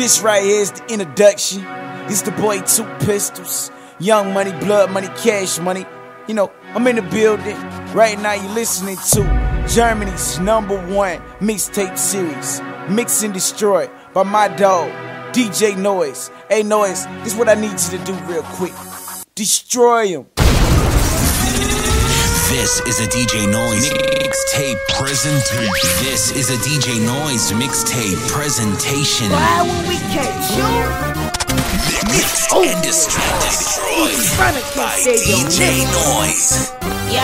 This right here is the introduction. This the boy Two Pistols. Young money, blood money, cash money. You know, I'm in the building. Right now you're listening to Germany's #1 mixtape series, Mix and Destroy, by my dog, DJ Noise. Hey Noise, this is what I need you to do real quick. Destroy him. This is a DJ Noise mixtape presentation. This is a DJ Noise mixtape presentation. Why when we catch you? Mixed and destroyed by DJ Noise. Yo,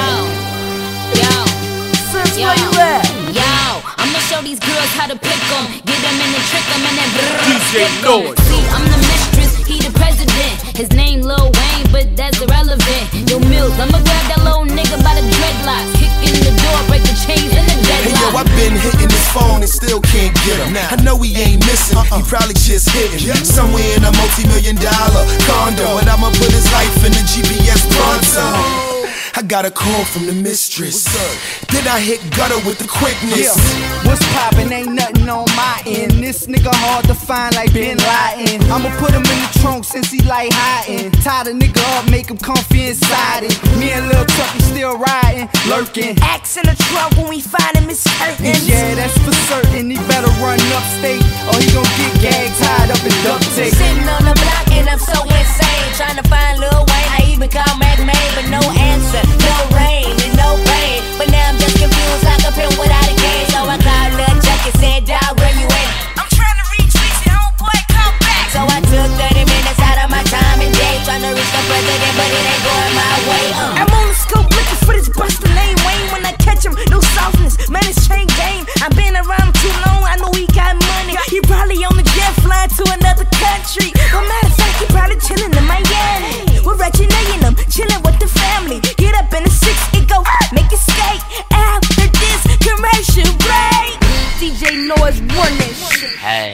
Sis, where you at? I'ma show these girls how to pick 'em, get them and then trick 'em and then DJ Noise. See, I'm the mistress, he the president. His name Lil Wayne, but that's irrelevant. Yo, Mills, I'ma grab that little nigga by the dreadlocks, kick in the door, break the chains in the Hey deadlock. yo, I've been hitting his phone and still can't get him. I know he ain't missing, he probably just hitting somewhere in a multi-million-dollar condo, and I'ma put his life in the GPS pronto. I got a call from the mistress. Then I hit gutter with the quickness. What's poppin'? Ain't nothing on my end. This nigga hard to find like Bin Laden. I'ma put him in the trunk since he like hiding. Tie the nigga up, make him comfy inside it. Me and Lil Chucky still riding, lurking. Axe in the trunk when we find him, it's hurtin'. Yeah, that's for certain. He better run upstate or he gon' get gagged, tied up in duct tape. Sitting on the block and I'm so insane, trying to find Lil Wayne. I even called Mac May, but no answer, no rain and no pain. But now I'm just confused like a pin without a game. So I called Lil Chuck and said, dawg, where you at? I'm trying to reach Reese, homeboy, come back. So I took 30 minutes out of my time and day, trying to reach the president, but it ain't going my way. I'm on the scope looking for this buster name Wayne. When I catch him, no softness, man, it's chain game. I've been around too long, I know he got money. He probably on the jet flying to another country. But matter of fact, he probably chillin' in Miami. We're Reggie and them, chillin' with the family. Get up in the 6 and go make it skate. After this commercial break, DJ Noise won this shit. Hey,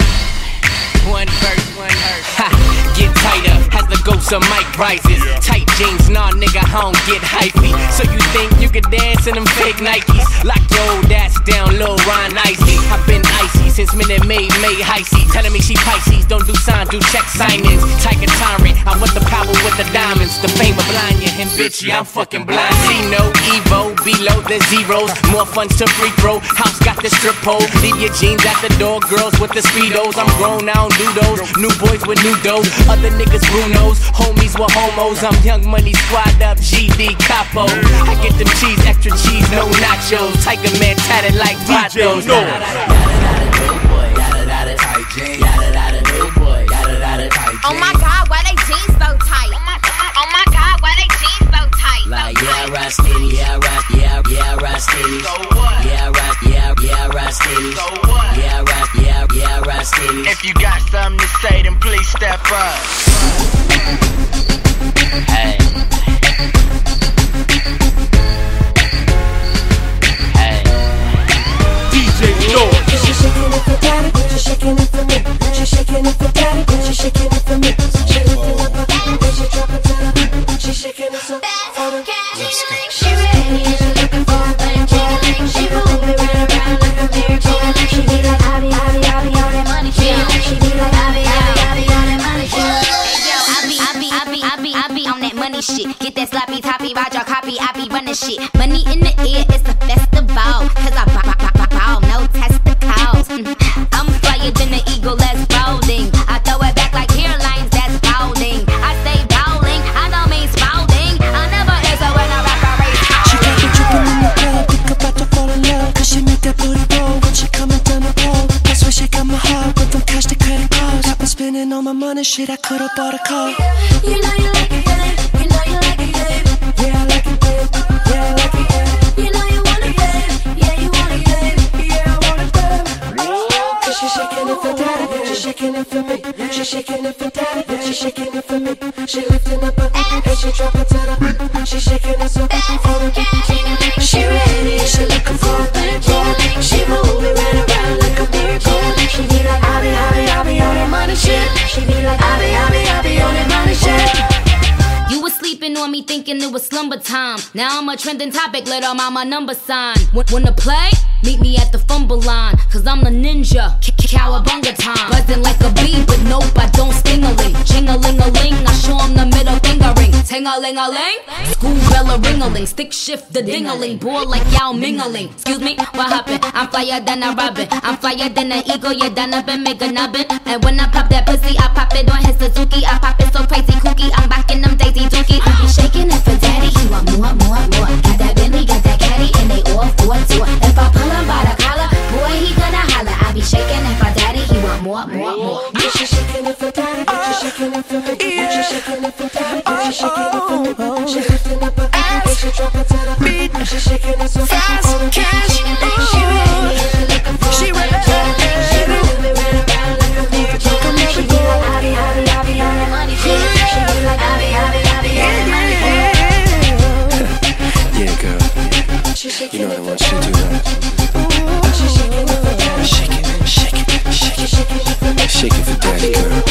one verse, one verse. Ha, get tighter as the ghost of Mike rises. Tight jeans, nah, nigga, I don't get hypey. So you think you could dance in them fake Nikes? Lock your old ass down, Lil Ron Icy. I've been icy since Minute Maid Heisey. Telling me she Pisces, don't do sign, do check signings. Tiger tyrant, I want the power with the diamonds. The fame of blind you, and bitch, yeah, I'm fucking blind. See no Evo, below the zeros. More funds to free throw. House got the strip pole. Leave your jeans at the door, girls with the speedos. I'm grown, I don't do those. New boys with new dough. Other niggas Brunos, homies with homos. I'm Young Money squad up, GD Capo. I get them cheese, extra cheese, no nachos. Tiger Man tatted like Vatos. Oh my God, why they jeans so tight? Oh my God, why they jeans so tight? Like yeah, ride steady, yeah, ride steady. So what? Yeah, ride steady. So what? Yeah, ride steady. If you got something to say, then please step up. Hey. DJ Noise. She's shaking it for daddy, she's shaking it for me. She's shaking it for daddy, she's shaking it for me. She lifting up her body, then she drop it to the beat. She's shaking it so for the. Let's go. She ready and she looking for a thing. She moving right around like a miracle. She be like, I be on that money shit. She be like, I be on that money shit. I be on that money shit. Get that sloppy toppy, ride your copy, I be running shit. Money in the air, it's a festival. Cause I bow, no testicles. I'm flyer than the eagle that's balding. I throw it back like hairlines that's balding. I say bowling, I don't mean spalding. I never answer when I rap a race. She got the drippin' in the club, think about to fall in love. Cause she make that booty roll when she coming down the pole. That's why she got my heart, went from cash to credit cards. I've been spending all my money, shit, I could've bought a car. You know you like it, babe. You know you like it, babe. Yeah, I like it, babe. Yeah, I like it, babe. You know you want it, babe. Yeah, you want it, babe. Yeah, I want it, babe. Cause she's shaking it for daddy, she's shaking it for me. She's shaking it for daddy, she's shaking it for me. She lifting up her and she drop it to the beat. She's shaking it so for the. She ready, she looking for a thing. She moving right around like a miracle. She be like, I be on that money shit. She be like, I be on that money shit. You was sleeping on me thinking it was slumber time. Now I'm a trending topic, let all my number sign. Wanna play? Meet me at the fumble line. Cause I'm the ninja, cowabunga time. Buzzing like a bee, but ling-a-ling. School bell a ring-a-ling, stick shift the ding-a-ling. Boy like y'all mingling. Excuse me, what happened? I'm flyer than a robin. I'm flyer than an eagle, you done up and make a nubbin. And when I pop that pussy, I pop it on his Suzuki. I pop it so crazy kooky, I'm back in them Daisy Dookie. I be shaking it for daddy, he want more. Got that Bentley, got that caddy, and they all for it too. If I pull him by the collar, boy, he gonna holler. I be shaking it for daddy, he want more. Get you shaking it for daddy, get you shaking it for me. Get you shaking it for daddy, get you shaking it for me. She lifting up her ass, get you drop it to the beat. She shaking it so fast, cash. She ready, she ready, right around like a mirror. She be like, I be on that money shit. She be like, I be on that money shit. Yeah, girl. You know what I want you to do, right? Shake it for daddy, girl.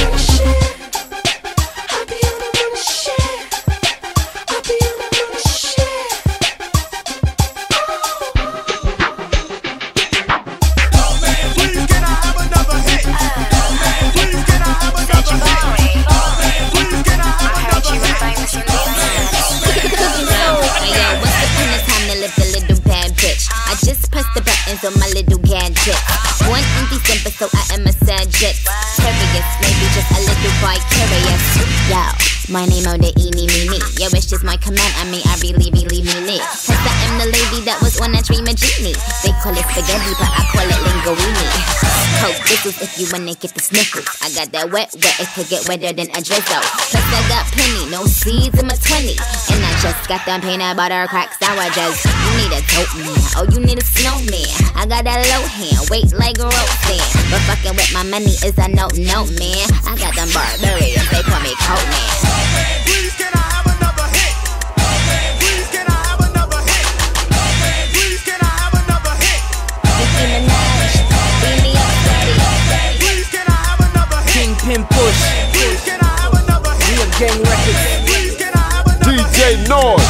So my little gadget. Born in December, so I am a Sagittarius. Maybe just a little vicarious. Yo, my name on the eeny meeny. Your wish is my command, I mean I really mean it. Cause I am the lady that was on a dream of genie. They call it spaghetti, but I call it linguine. Coke whistles if you wanna get the sniffles. I got that wet, it could get wetter than a drizzle. Plus I got plenty, no seeds in my 20. And I just got them peanut butter crack sour just. You need a dope man, oh you need a snowman. I got that low hand, weight like a rope stand. But fucking with my money is a no, man. I got them barbarians, they call me Coke Man. Please can I have another hit? Please can I have another hit? Please can I have another hit? Nicki Minaj, beat me up, daddy. Please can I have another hit? Kingpin Push, Please can I have another hit? Real Gang Records, Please can I have another hit? DJ Noise.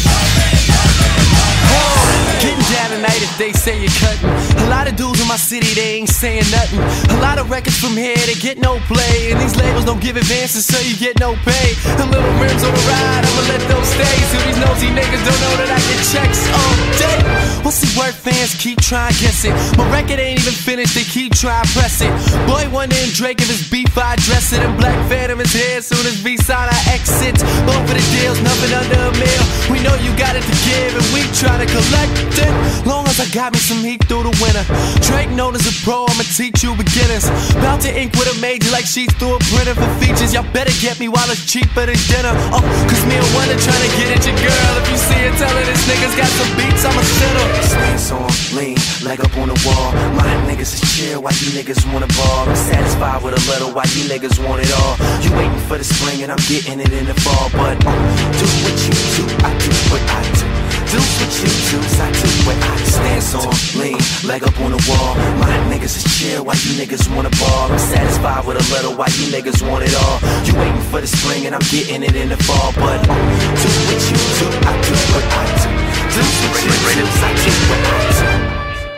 getting down tonight if they say you're cutting. A lot of dudes in my city, they ain't saying nothing. A lot of records from here, they get no play. And these labels don't give advances, so you get no pay. The little rims on the ride, I'ma let those stay. So these nosy niggas don't know that I get checks all day. What's the word? Fans keep trying to guess it. My record ain't even finished, they keep trying to press it. Boy, one in Drake, if it's beef, I address it. And Black Phantom is here, soon as V-Sign, I exit. Both for the deals, nothing under a meal. We know you got it to give, and we try to collect it. Long as I got me some heat through the winter. Drake known as a pro, I'ma teach you beginners. About to ink with a major like sheets through a printer for features. Y'all better get me while it's cheaper than dinner. Oh, cause me and Wonder trying to get at your girl. If you see her, tell her this nigga's got some beats, I'm a sinner. Stance on, lean, leg up on the wall. My niggas is chill, why you niggas wanna ball? I'm satisfied with a little, why you niggas want it all? You waiting for the spring and I'm getting it in the fall. But do what you do, I do what I do. Do what you choose, I do what I do. Stance on, lean, leg up on the wall. My niggas is chill, why you niggas wanna ball? I'm satisfied with a little, why you niggas want it all? You waiting for the spring and I'm getting it in the fall. But do what you do, I do what I do. Do what you choose, I do what I do.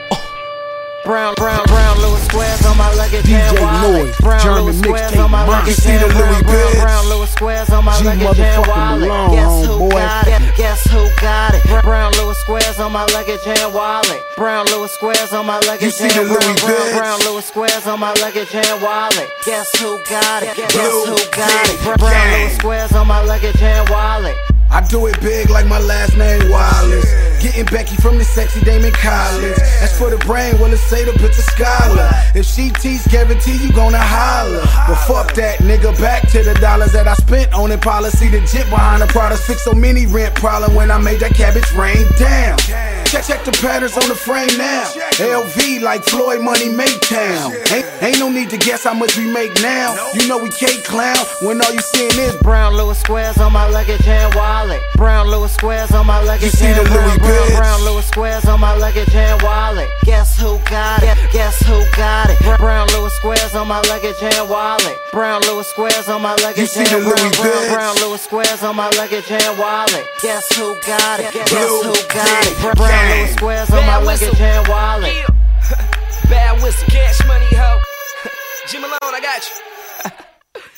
Brown, Louis squares on my luggage and wallet. Brown Louis squares on my luggage and wallet. Brown Louis squares on my luggage and wallet. Guess who got it? Guess who got it? Brown Louis squares on my luggage and wallet. Brown Louis squares on my luggage and wallet. Brown Louis squares on my luggage and wallet. Guess who got it? Guess who got it? Brown Louis squares on my luggage and wallet. I do it big like my last name Wallace. Getting Becky from the sexy dame in college. As for the brain, well, let's say the bitch a scholar. If she teach, guarantee you gonna holler. But fuck that, nigga, back to the dollars that I spent on it. Policy the jit behind the products. Fix so many rent problem when I made that cabbage rain down. Check the patterns on the frame now. LV like Floyd Money Maytown. Ain't no need to guess how much we make now. You know we can't clown when all you seeing is Brown Louis squares on my luggage and wallet. Brown Louis squares on my luggage and wallet. Brown Louis squares on my luggage and wallet. Guess who got it? Guess who got it? Brown Louis squares on my luggage and wallet. Brown Louis squares on my luggage and wallet. Brown Louis squares on my luggage and wallet. Guess who got it? Guess who got it? Brown Louis squares on my luggage and wallet. Bad whistle, cash money, ho. Jim Malone, I got you.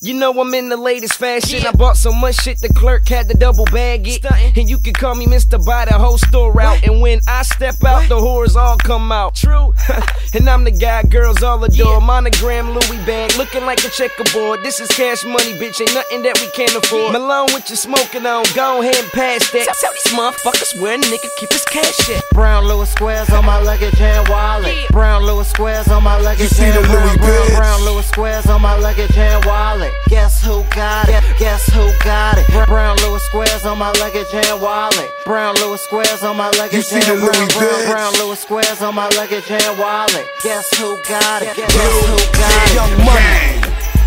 You know I'm in the latest fashion. I bought so much shit the clerk had to double bag it. And you can call me Mr. Buy the whole store out. And when I step out, the whores all come out. True. And I'm the guy girls all adore. Monogram Louis bag, looking like a checkerboard. This is cash money, bitch. Ain't nothing that we can't afford. Malone, what you smoking on? Go ahead and pass that. Tell these motherfuckers where a nigga keep his cash at. Brown Louis squares on my luggage and wallet. Brown Louis squares on my luggage and wallet. Brown Louis squares on my luggage and wallet. Guess who got it? Guess who got it? Brown Louis squares on my luggage and wallet. Brown Louis squares on my luggage and wallet. Brown Louis squares on my luggage and wallet. Guess who got it? Guess who got it? Young Money.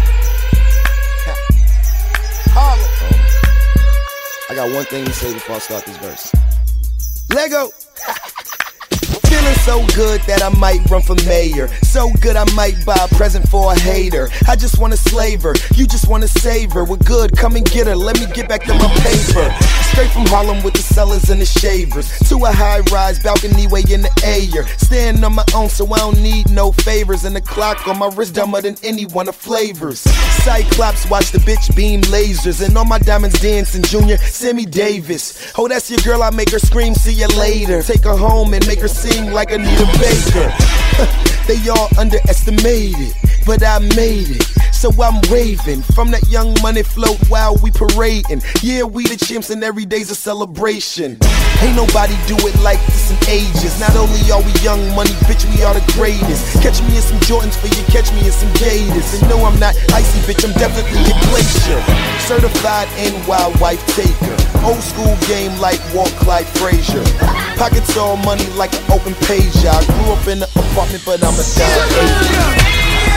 I got one thing to say before I start this verse. Lego. Feeling so good that I might run for mayor. So good I might buy a present for a hater. I just wanna slave her, you just wanna save her. We're good, come and get her, let me get back to my paper. Straight from Harlem with the sellers and the shavers. To a high-rise balcony way in the air. Standing on my own so I don't need no favors. And the clock on my wrist dumber than any one of flavors. Cyclops watch the bitch beam lasers. And all my diamonds dancing, Junior, Sammy Davis. Oh, that's your girl, I make her scream, see you later. Take her home and make her sing like Anita Baker. They all underestimated, but I made it. So I'm raving from that Young Money float while we parading. Yeah, we the champs and every day's a celebration. Ain't nobody do it like this in ages. Not only are we Young Money, bitch, we are the greatest. Catch me in some Jordans for you, catch me in some Gators. And no, I'm not icy, bitch, I'm definitely a glacier. Certified NY wife taker. Old school game like Walt Clyde Frazier. Pockets all money like an open page. I grew up in an apartment, but I'm a dime.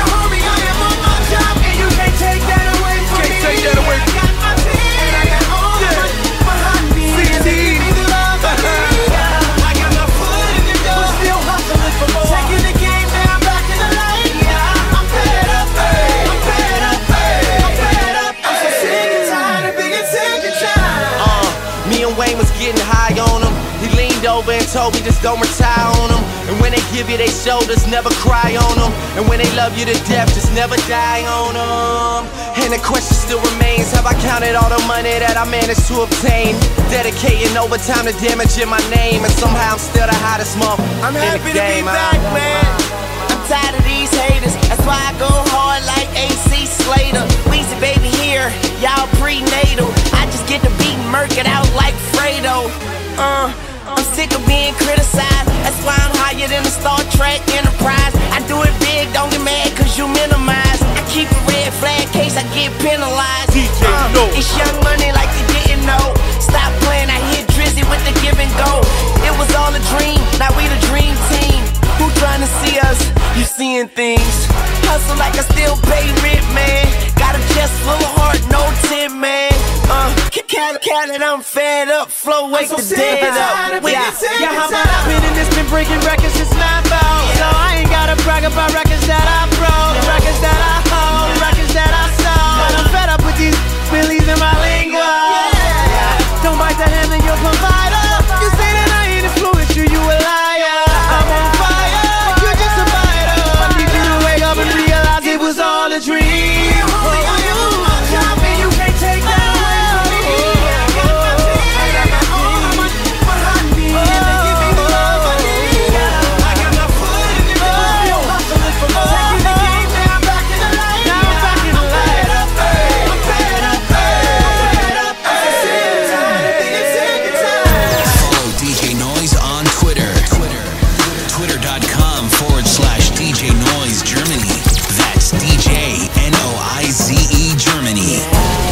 And you can't take that away from me. Can't take that away from me. I got my team, and I got all the money behind me. See, I got my foot in the door, but still hustling for more. Taking the game down, back in the lane. I'm fed up, I'm fed up, I'm fed up. I'm so sick and tired of being sick and tired. Me and Wayne was getting high on him. He leaned over and told me just don't retire on him. And when they give you their shoulders, never cry on them. And when they love you to death, just never die on them. And the question still remains, have I counted all the money that I managed to obtain? Dedicating overtime to damaging my name. And somehow I'm still the hottest mother I'm in happy the game. to be back, man. I'm tired of these haters. That's why I go hard like AC Slater. Weezy baby here, y'all prenatal. I just get to beat and murk it out like Fredo. I'm sick of being criticized. That's why I'm higher than the Star Trek Enterprise. I do it big, don't get mad cause you minimize. I keep a red flag case I get penalized. It's Young Money like you didn't know. Stop playing, I hit Drizzy with the give and go. It was all a dream, now we the dream team. Who trying to see us? You seeing things. Hustle like I still pay rent, man. Got a chest full of heart, no tin, man. Count it, I'm fed up. Flow, wake the dead up. Yeah, how about I've been in this, been breaking records since 9 ball. So I ain't gotta brag about records that I broke, the records that I hold, the records that I sold. But I'm fed up with these Billies in my lingo. Don't bite the hand that you'll provide. You say that I ain't influenced you, you a liar. I'm on fire, you're just a fighter. I need you to wake up and realize it was all a dream. You can't take that away from me. I got my team, I got all the money behind me. And they give me the love I need. I got my foot in the door, still hustling for more. Taking the game down, back in the lane. Now I'm back in the lane. I'm fed up, I'm so sick and tired of being sick and tired. Follow DJ Noise on Twitter. Twitter.com/DJ Noise Germany. That's DJ NOIZE Germany.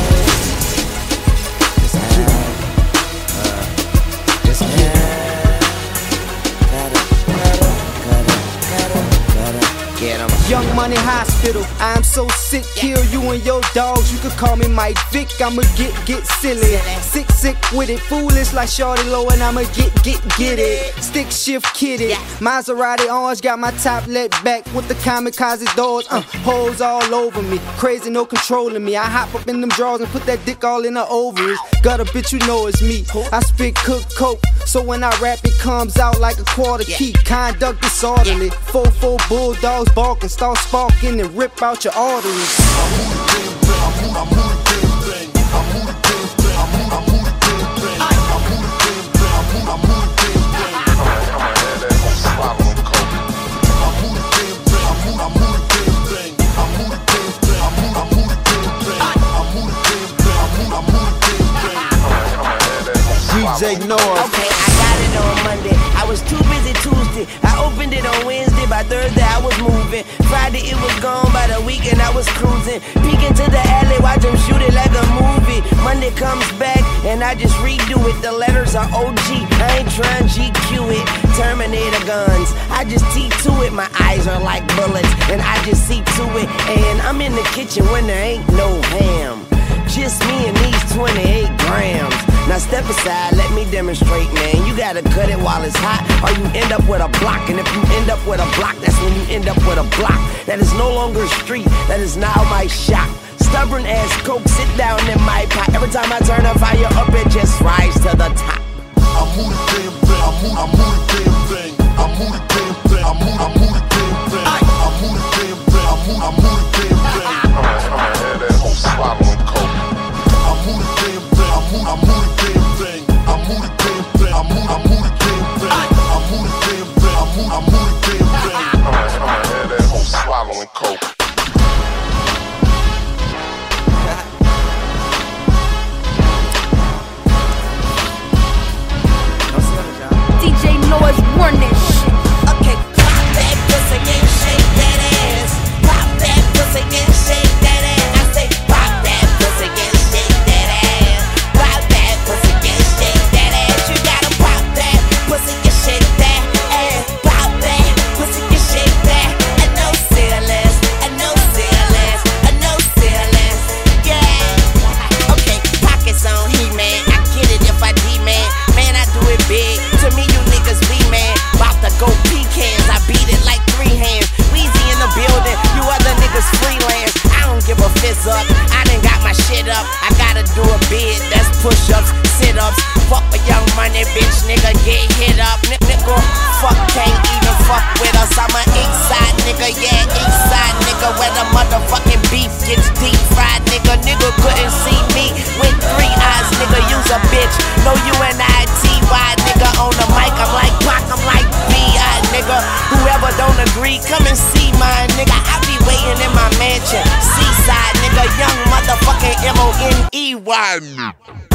Young Money Hospital, I'm so sick, kill you and your dogs. You could call me Mike Vick, I'ma get silly. Sick with it, foolish like Shorty Low, and I'ma get it. Stick shift kitty, Maserati orange, got my top let back with the kamikaze doors. Holes all over me, crazy, no controlling me. I hop up in them drawers and put that dick all in the ovaries. Got a bitch, you know it's me. I spit coke, so when I rap it comes out like a quarter key. Conduct disorderly, 4-4 bulldogs barking, start sparking and rip out your arteries. DJ Noise. Okay, I got it on Monday. I was too busy Tuesday. I opened it on Wednesday. By Thursday, I was moving. Friday, it was gone. By the weekend, I was cruising. Peeking to the alley, watch them shoot it like a movie. Monday comes back, and I just redo it. The letters are OG. I ain't trying GQ it. Terminator guns. I just T to it. My eyes are like bullets, and I just see to it. And I'm in the kitchen when there ain't no ham. Just me and these 28 grams. Now step aside, let me demonstrate, man. You gotta cut it while it's hot, or you end up with a block. And if you end up with a block, that's when you end up with a block. That is no longer a street, that is now my shop. Stubborn ass coke, sit down in my pot. Every time I turn the fire up, it just rise to the top. I move the damn thing, I move the damn thing, I move the damn thing, I move the damn thing, I move the damn thing, I move the damn thing. I'ma have that whole swallowing coke. I move the damn thing, I move the damn thing, I move the damn thing, I move the damn thing, I move the damn thing, I move the damn thing. I'ma have that whole swallowing coke. DJ Noise run that shit. Okay, pop that pussy and shake that ass. Pop that pussy and shake that ass. I say pop that pussy and shake that ass. Pop that pussy and shake that ass. You gotta pop that pussy and shake that ass. Pop that pussy and shake that. I know ceilings, I know ceilings, I know ceilings. Yeah. Okay, pockets on He-Man. I get it if I D-Man. Man, I do it big. To me, you niggas be man. Bout to go pecans. I beat it like 3 hands. Weezy in the building. You other niggas freelance. I don't give a fizz up. I done got my shit up. I gotta do a bid. That's push-ups, sit-ups. Fuck a young money bitch. Nigga get hit up. Nigga, fuck can't even fuck with us. I'm a east side nigga. Yeah, east side nigga. Where the motherfucking beef gets deep fried. Nigga couldn't see me with 3 eyes. Nigga, use a bitch. No U-N-I-T-Y. Nigga on the mic, I'm like Pac, I'm like B.I. Nigga, whoever don't agree, come and see mine. Nigga, I be waiting in my mansion, seaside. Nigga, young motherfucking M-O-N-E-Y.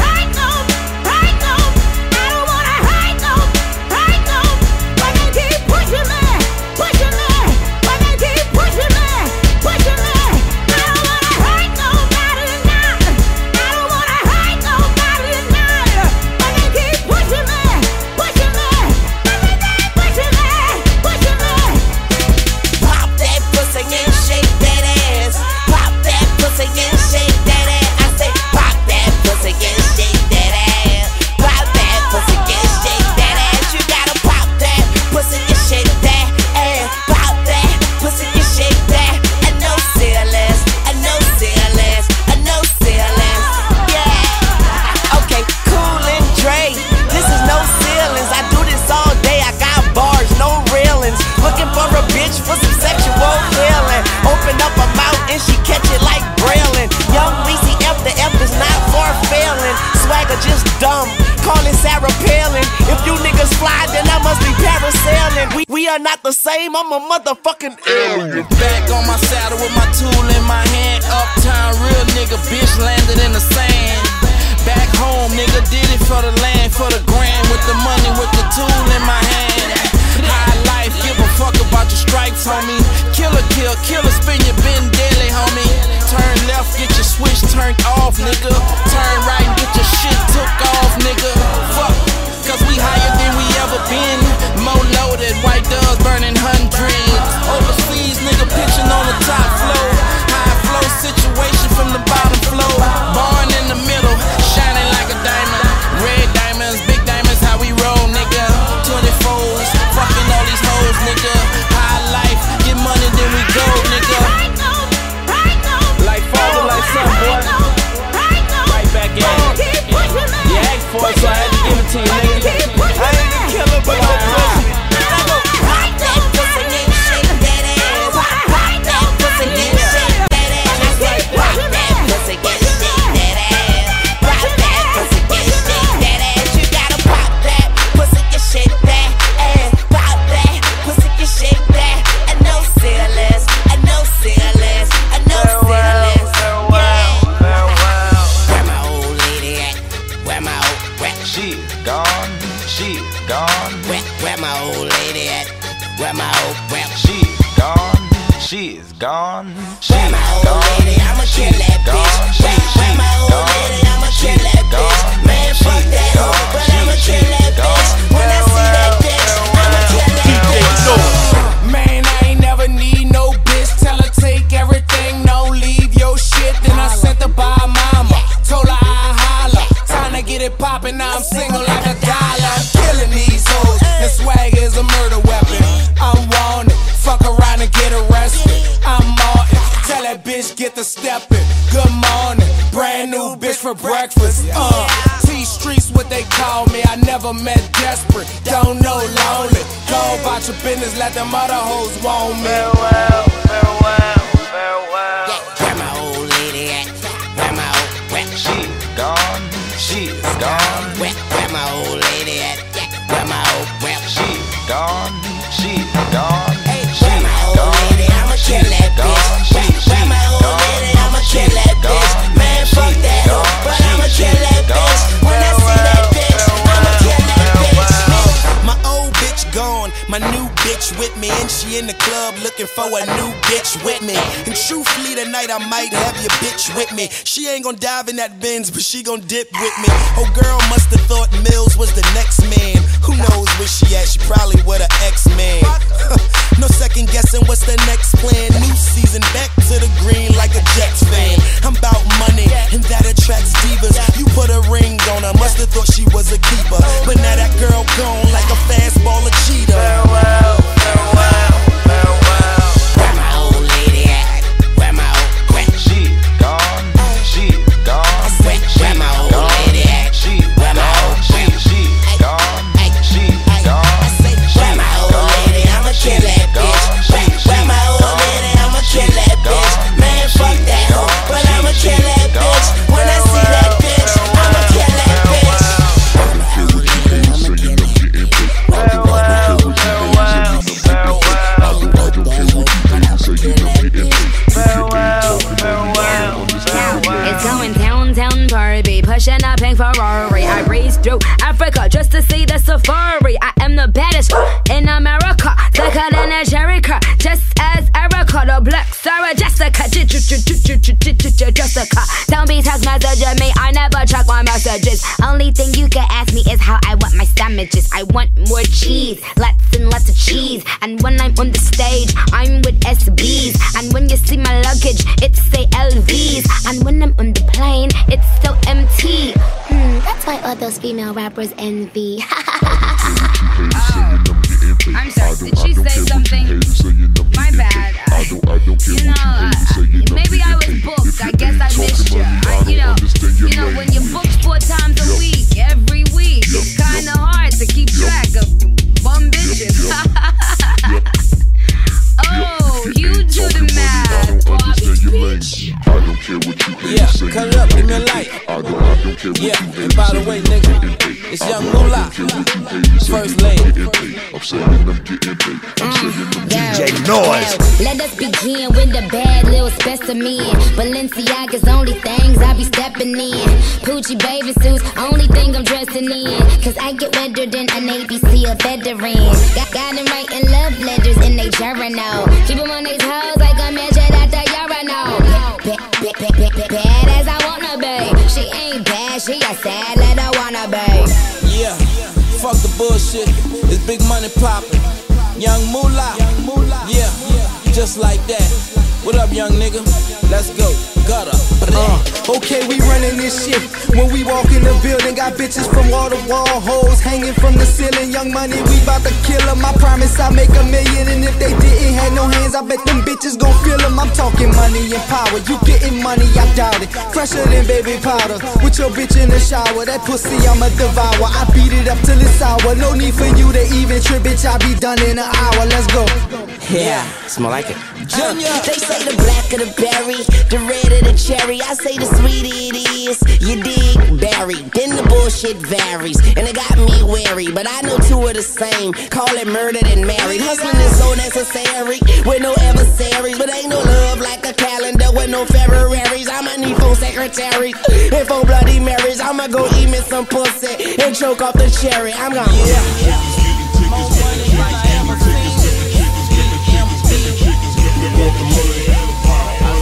Just dumb, calling Sarah Palin. If you niggas fly, then I must be parasailing. We are not the same, I'm a motherfucking alien. Back on my saddle with my tool in my hand. Uptown, real nigga, bitch landed in the sand. Back home, nigga, did it for the land, for the grand. With the money, with the tool in my hand. High life, give a fuck about your stripes, homie. Killer, spin your bin daily, homie. Turn left, get your switch turned off, nigga. Turn right, get your shit took off, nigga. Fuck, cause we higher than we ever been. More loaded, white doves burning hundreds. Overseas, nigga, pitching on the top floor. High flow situation from the bottom floor. Born in the middle, shining like a diamond. Red diamonds, big diamonds, how we roll, nigga. 24s, fucking all these hoes, nigga. High life, get money, then we go, nigga. Like father, like son, boy. Right back at it. You asked for it, so I had to give it to you, nigga. I ain't the killer, but I'm pussy. Grab my old lady, I'ma kill that bitch. Grab my old lady, I'ma kill that bitch. Man, fuck that hoe, but I'ma kill that bitch. When I see that bitch, I'ma kill that bitch. Man, I ain't never need no bitch. Tell her take everything, don't leave your shit. Then I sent her by mama, told her I holler. Time to get it poppin', now I'm single like a dollar. I'm killing these hoes, and swag is a murder weapon. I'm wanted, fuck around and get arrested. I'm Martin, tell that bitch get the steppin'. Good morning, brand new bitch for breakfast. T-Streets what they call me, I never met desperate. Don't know lonely, go about your business, let them other hoes want me. Farewell, farewell, farewell. Where my old lady at? Where my old, where she gone? She is gone. Where my old lady at? Where my old, where she gone? She gone. Hey, where my old lady? I'ma kill that bitch. Where my old lady? I'ma kill that bitch. Man, fuck that hoe, but I'ma kill that bitch. When I see that bitch, I'ma kill that bitch. My old bitch gone, my new bitch with me, and she in the club looking for a new bitch with me. And truthfully tonight I might have your bitch with me. She ain't gon' dive in that Benz, but she gon' dip with me. Oh girl musta thought Mills was the next man. Who knows where she at? She probably with her ex-man. No second guessing what's the next plan. New season, back to the green like a Jets fan. I'm about money, and that attracts divas. You put a ring on her, musta thought she was a keeper. But now that girl gone like a fastball of cheetah. Farewell, farewell, farewell. Where my old lady at? Where my old, where she gone? She gone. Where my old lady at? Where my old, where she gone? She gone. Where my old lady? I'ma kill that bitch. Where my old lady? I'ma kill that bitch. Man, fuck that hoe, but I'ma kill that bitch. When I see that bitch, I'ma kill that bitch. It's going downtown Barbie, pushing a pink Ferrari. I race through Africa just to see the safari. I am the baddest in America, thicker than a Jericho. Just as Erica, the black Sarah Jessica, Jessica. Don't be text messaging me, I never check my messages. Only thing you can ask me is how I want my sandwiches. I want more cheese, lots and lots of cheese. And when I'm on the stage, I'm with SBs. And when you see my luggage, it's say LVs. And when I'm on the plane, it's still empty. That's why all those female rappers envy. I'm sorry, did she say something? My bad. Maybe I was booked. I guess I missed you. You know, when you're booked 4 times a week, every week, it's kinda hard to keep track of bum bitches. Oh, you do the math, Bobby. I don't care what you hate. Yeah, cut it up, give me a light. Yeah, and by the way, nigga, it's Young Moolah, first lady. DJ Noise. Let us begin with the bad little specimen. Balenciaga's only things I be stepping in. Poochie baby suits, only thing I'm dressing in. Cause I get wetter than an ABC or veteran. Got them writing love letters in they journal. Keep them on their toes like a measured at the urinal. Bad as I wanna be. She ain't bad, she a sad little wanna be. Yeah, fuck the bullshit. It's big money poppin'. Young Moolah. Yeah, just like that. What up, young nigga? Let's go. Gutter. Okay, we running this shit. When we walk in the building, got bitches from wall to wall, hoes hanging from the ceiling. Young money, we bout to kill them. I promise I'll make $1 million. And if they didn't have no hands, I bet them bitches gon' feel them. I'm talking money and power. You getting money, I doubt it. Fresher than baby powder. With your bitch in the shower. That pussy I'ma devour. I beat it up till it's sour. No need for you to even trip, bitch. I be done in an hour. Let's go. Yeah, smell like it. Junior. They say the black of the berry, the red of the cherry. I say the sweeter it is, you dig, berry. Then the bullshit varies, and it got me wary. But I know 2 are the same, call it murdered and married. Hustling is so necessary, with no adversaries. But ain't no love like a calendar with no Ferraris. I'ma need 4 secretaries and 4 Bloody Marys. I'ma go eat me some pussy and choke off the cherry. I'm gonna More money than I ever seen.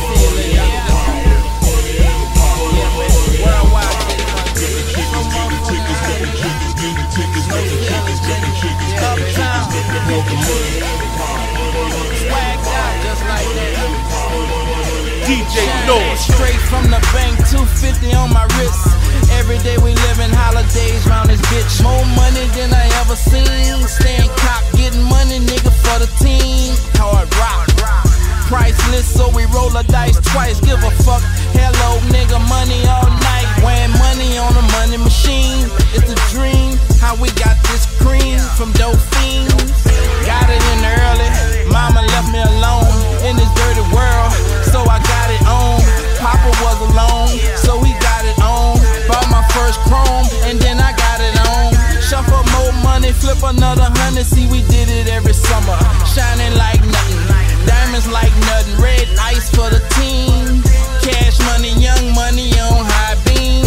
DJ Noise. Straight from the bank, 250 on my wrist. Every day we living holidays round this bitch. More money than I ever seen. Staying cock, getting money, nigga, for the team. Hard rock. Priceless, so we roll the dice twice. Give a fuck. Hello, nigga, money all night. Weighing money on a money machine. It's a dream. How we got this cream from dope fiends. Got it in early. Mama left me alone in this dirty world, so I got it on. Papa was alone, so we got it on. Bought my first chrome, and then I got it on. Shuffle more money, flip another 100. See, we did it every summer. Shining like nothing, diamonds like nothing. Red ice for the team. Cash money, young money on high beam.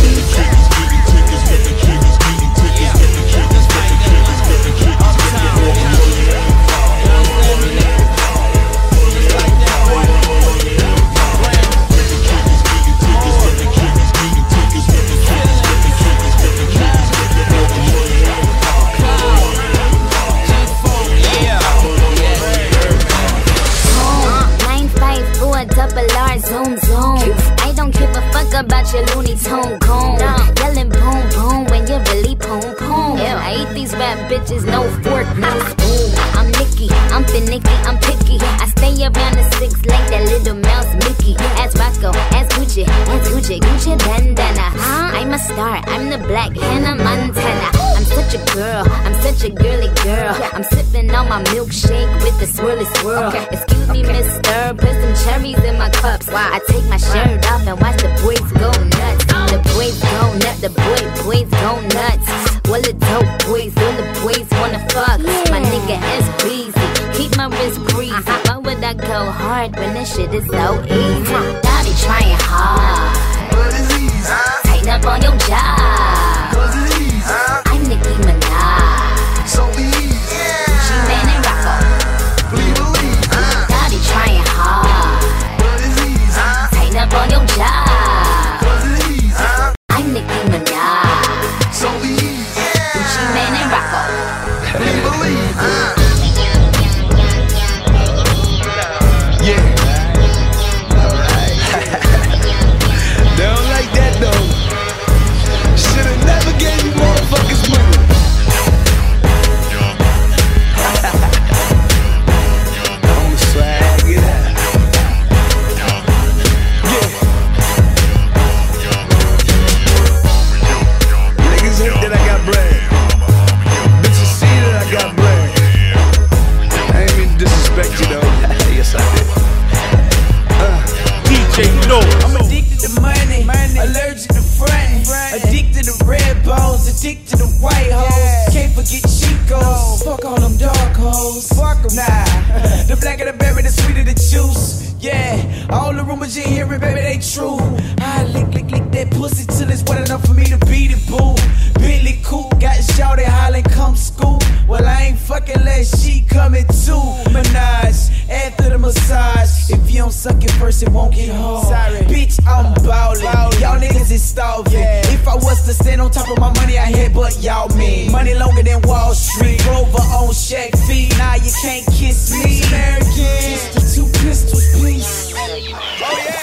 Double R, zoom, zoom. I don't give a fuck about your Looney Tune goon. Yelling boom, boom when you really boom, boom. I eat these rap bitches, no fork, no spoon. I'm Nicky, I'm finicky, I'm picky. I stay around the six like that little mouse Mickey. Ask Rocco, ask Gucci, Gucci bandana. I'm a star, I'm the Black Hannah Montana. I'm such a girl, I'm such a girly girl. I'm sipping on my milkshake with the swirly swirl. Excuse me, mister, put some cherries in my cups. I take my shirt off and watch the boys go nuts. The boys go nuts, the boys go nuts. Well, the dope boys, all the boys wanna fuck. My nigga is breezy, keep my wrist breezy. Why would I go hard when this shit is so easy? I be trying hard, but it's easy. Tighten up on your job, cause it's easy. I'm Nicki Minaj, so easy. Gucci Mane and Rocco, please believe. I be trying hard, but it's easy. Tighten up on your job, cause it's easy. I'm Nicki Minaj, so easy. Gucci Mane and Rocco, please believe. Yeah. They don't like that though. Should've never gave you motherfuckers money. On the swag, yeah. Niggas hate that I got bread. Bitches see that I got bread. I ain't mean to disrespect you though. Yes I did. DJ No. I'm addicted to money, allergic to frontin', addicted to red bones, addicted to white hoes. Can't forget Chicos, fuck all them dark hoes. Fuck them, nah. The blacker the berry, the sweeter the juice. Yeah, all the rumors you hearing, baby, they true. I lick that pussy till it's wet enough for me to beat it, boo. Bentley coupe, got shouted hollering, come school. Well, I ain't fucking let she coming too. Minaj, after the massage. If you don't suck it first, it won't get hard. Sorry, bitch, I'm ballin'. Y'all niggas is starving. If I was to stand on top of my money, I had but y'all mean. Money longer than Wall Street. Rover on Shaq feet. Nah, you can't kiss me. American. Just the two pistols, please. Oh yeah.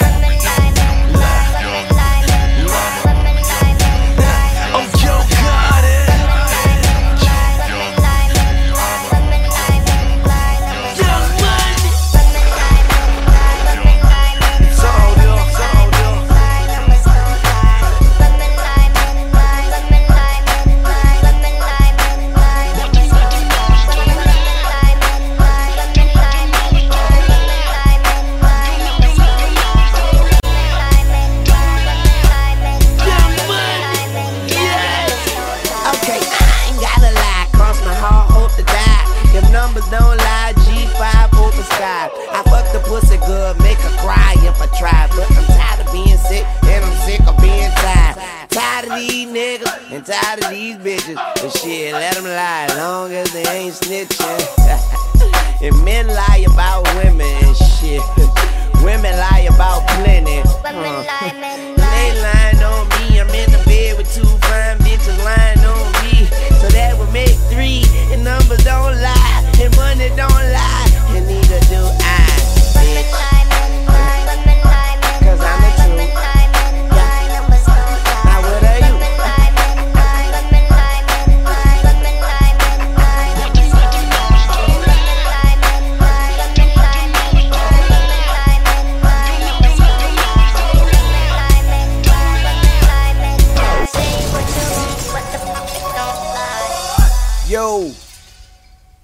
Don't lie, G5 open sky. I fuck the pussy good, make her cry if I try. But I'm tired of being sick, and I'm sick of being tired. Tired of these niggas, and tired of these bitches. But shit, let them lie, long as they ain't snitching. And men lie about women and shit. Women lie about plenty. They lying on me, I'm in the bed with two fine bitches lying on me. So that would make three, and numbers don't lie. And money don't lie, and neither do I, bitch.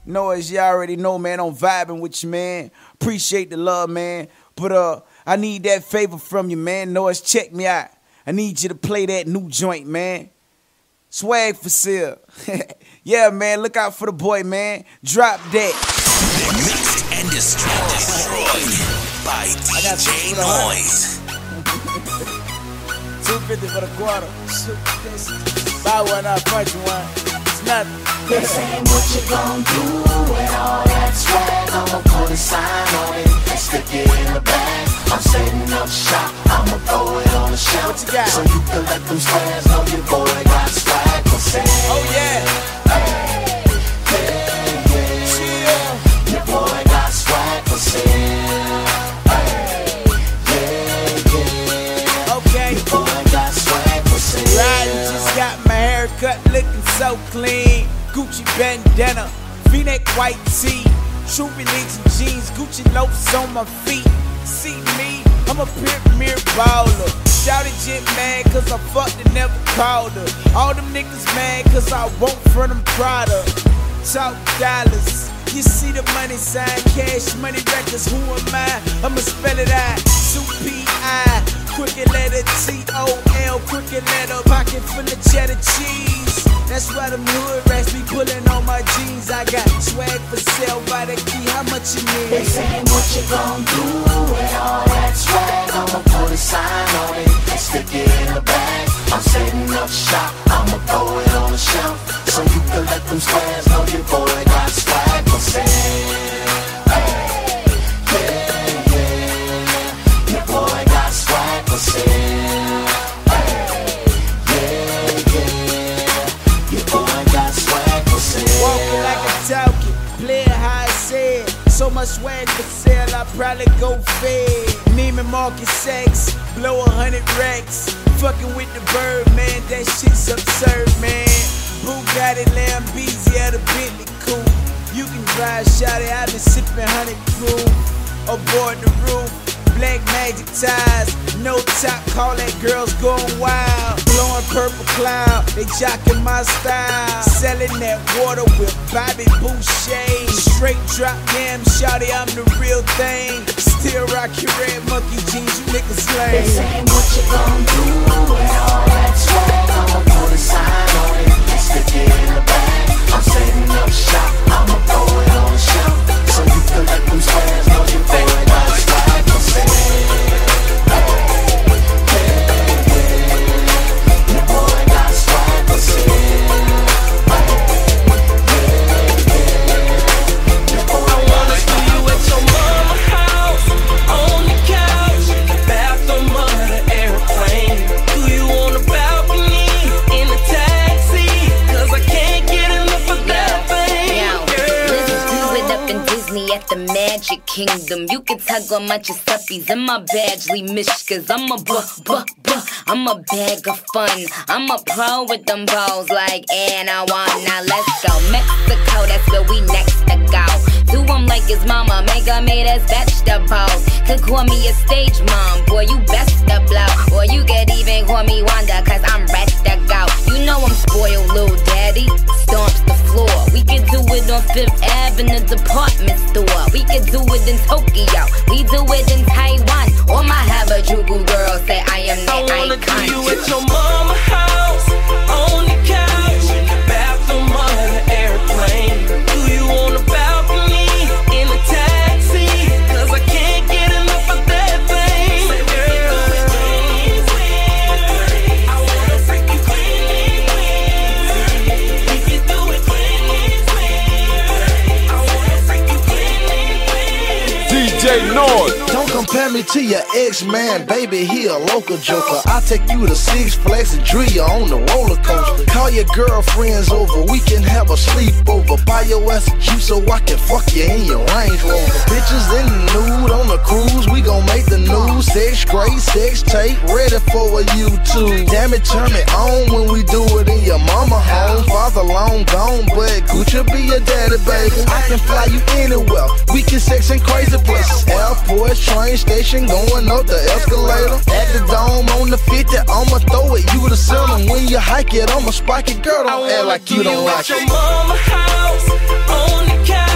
As you already know, man, I'm vibing with you, man. Appreciate the love, man. But I need that favor from you, man. Noise, check me out. I need you to play that new joint, man. Swag for sale. Yeah, man, look out for the boy, man. Drop that. Mixed and destroyed by DJ Noise. 250 for the quarter. Buy one, I'll punch one. It's nothing. They saying what you gon' do with all that swag. I'ma put a sign on it and stick it in the bag. I'm setting up shop, I'ma throw it on the shelf. What you got? So you can let them squares know your boy got swag for sale. Oh yeah. Your boy got swag for sale. Okay. Your boy got swag for sale. Riding, just got my hair cut, looking so clean. Gucci bandana, V-neck white tee, True Religion jeans, Gucci loafs on my feet. See me, I'm a premier baller. Shouted Jet mad cause I fucked and never called her. All them niggas mad cause I won't from them Prada. Talk dollars, you see the money sign, Cash Money Records, who am I? I'ma spell it out, 2-P-I, crooked letter T-O-L, crooked letter, pocket full of cheddar cheese. That's why them hood rats be pulling on my jeans. I got swag for sale by the key, how much you need? They saying what you gon' do with all that swag. I'ma put a sign on it and stick it in the bag. I'm setting up shop, I'ma throw it on the shelf. So you can let them squares know your boy got swag for sale. Your boy got swag for sale. Walking like a talking, play it how I said. So much swag for sale, I probably go fed. Neiman Marcus sex, blow 100 racks. Fucking with the bird, man, that shit's absurd, man. Bugatti, Lamborghini, yeah, the Bentley coupe. You can drive, shawty, I've been sipping 100 proof. Aboard the roof, black magic ties, no top, call that girls going wild. Blowing purple cloud, they jocking my style. Selling that water with Bobby Boucher. Straight drop, damn shawty, I'm the real thing. Still rock your red monkey jeans, you niggas lame. They saying what you gon' do with all that swag. I'ma put a sign on it and stick it in the bag. I'm setting up shop, I'ma throw it on the shelf. So you can let them squares know your boy got swag for sale. Your boy got swag for sale. I wanna see you at your mama house, on the couch, bathroom or the airplane. Do you on the balcony, in the taxi? Cause I can't get enough of that thing. Let's do it up in Disney at the Magic Kingdom. You can tug on my Giuseppe's and my Badgley Mishkas. I'm I'm a bag of fun. I'm a pro with them balls like Anna Juan. Now let's go Mexico, that's where we next to go. Do them like his mama, make her made as vegetables. Could call me a stage mom, boy, you best to blow. Or you could even call me Wanda, cause I'm ready to go. You know I'm spoiled, little daddy, stomps the floor. We could do it on 5th Ave in the department store. We could do it in Tokyo, we do it in Taiwan. All my Harajuku girls say I am the icon. I wanna do you at your mama house, on the couch, bathroom or the airplane. Do you on the balcony, in the taxi? Cause I can't get enough of that thing. Say, girl, I wanna freak you clean. We can do it clean. I wanna freak you clean. DJ Noise. Don't compare me to your ex-man, baby, he a local joker. I'll take you to Six Flags and drill you on the roller coaster. Call your girlfriends over, we can have a sleepover. Buy your ass a Jeep so I can fuck you in your Range Rover. Bitches in the nude on the cruise, we gon' make the news. Sex great, sex tape, ready for a YouTube. Damn it, turn me on when we do it in your mama home. Father long gone, but Gucci be your daddy, baby. I can fly you anywhere, we can sex in crazy places. Airport, train station, going up the escalator. At the dome on the 50, I'ma throw it, you the ceiling. When you hike it, I'ma spike it, girl, don't act like you don't like it. Your mama house, on the couch.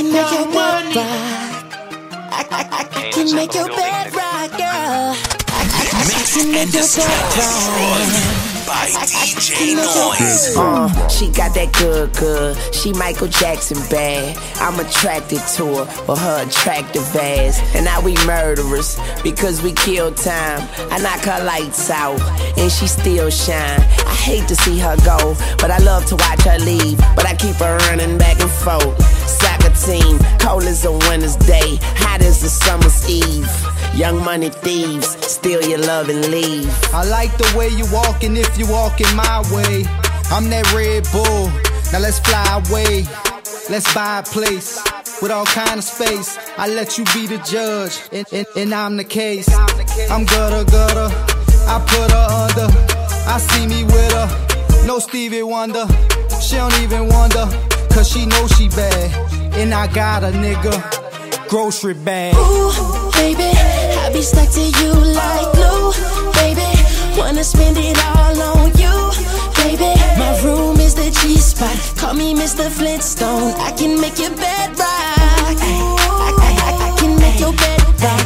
can make your bed rock. I can make your bed rock, girl. I can make your bed rock. By DJ Noise. She got that good. She Michael Jackson bad. I'm attracted to her for her attractive ass. And now we murderers because we kill time. I knock her lights out and she still shine. I hate to see her go, but I love to watch her leave. But I keep her running back and forth. Soccer team, cold as a winter's day, hot as a summer's eve. Young money thieves, steal your love and leave. I like the way you walkin' if you walkin' my way. I'm that Red Bull, now let's fly away. Let's buy a place with all kind of space. I let you be the judge, and I'm the case. I'm gutter, I put her under. I see me with her, no Stevie Wonder. She don't even wonder, cause she know she bad. And I got a nigga, grocery bag. Ooh, baby, I be stuck to you like glue. Baby, wanna spend it all on you. Baby, my room is the G-spot. Call me Mr. Flintstone. I can make your bed rock. I can make your bed rock.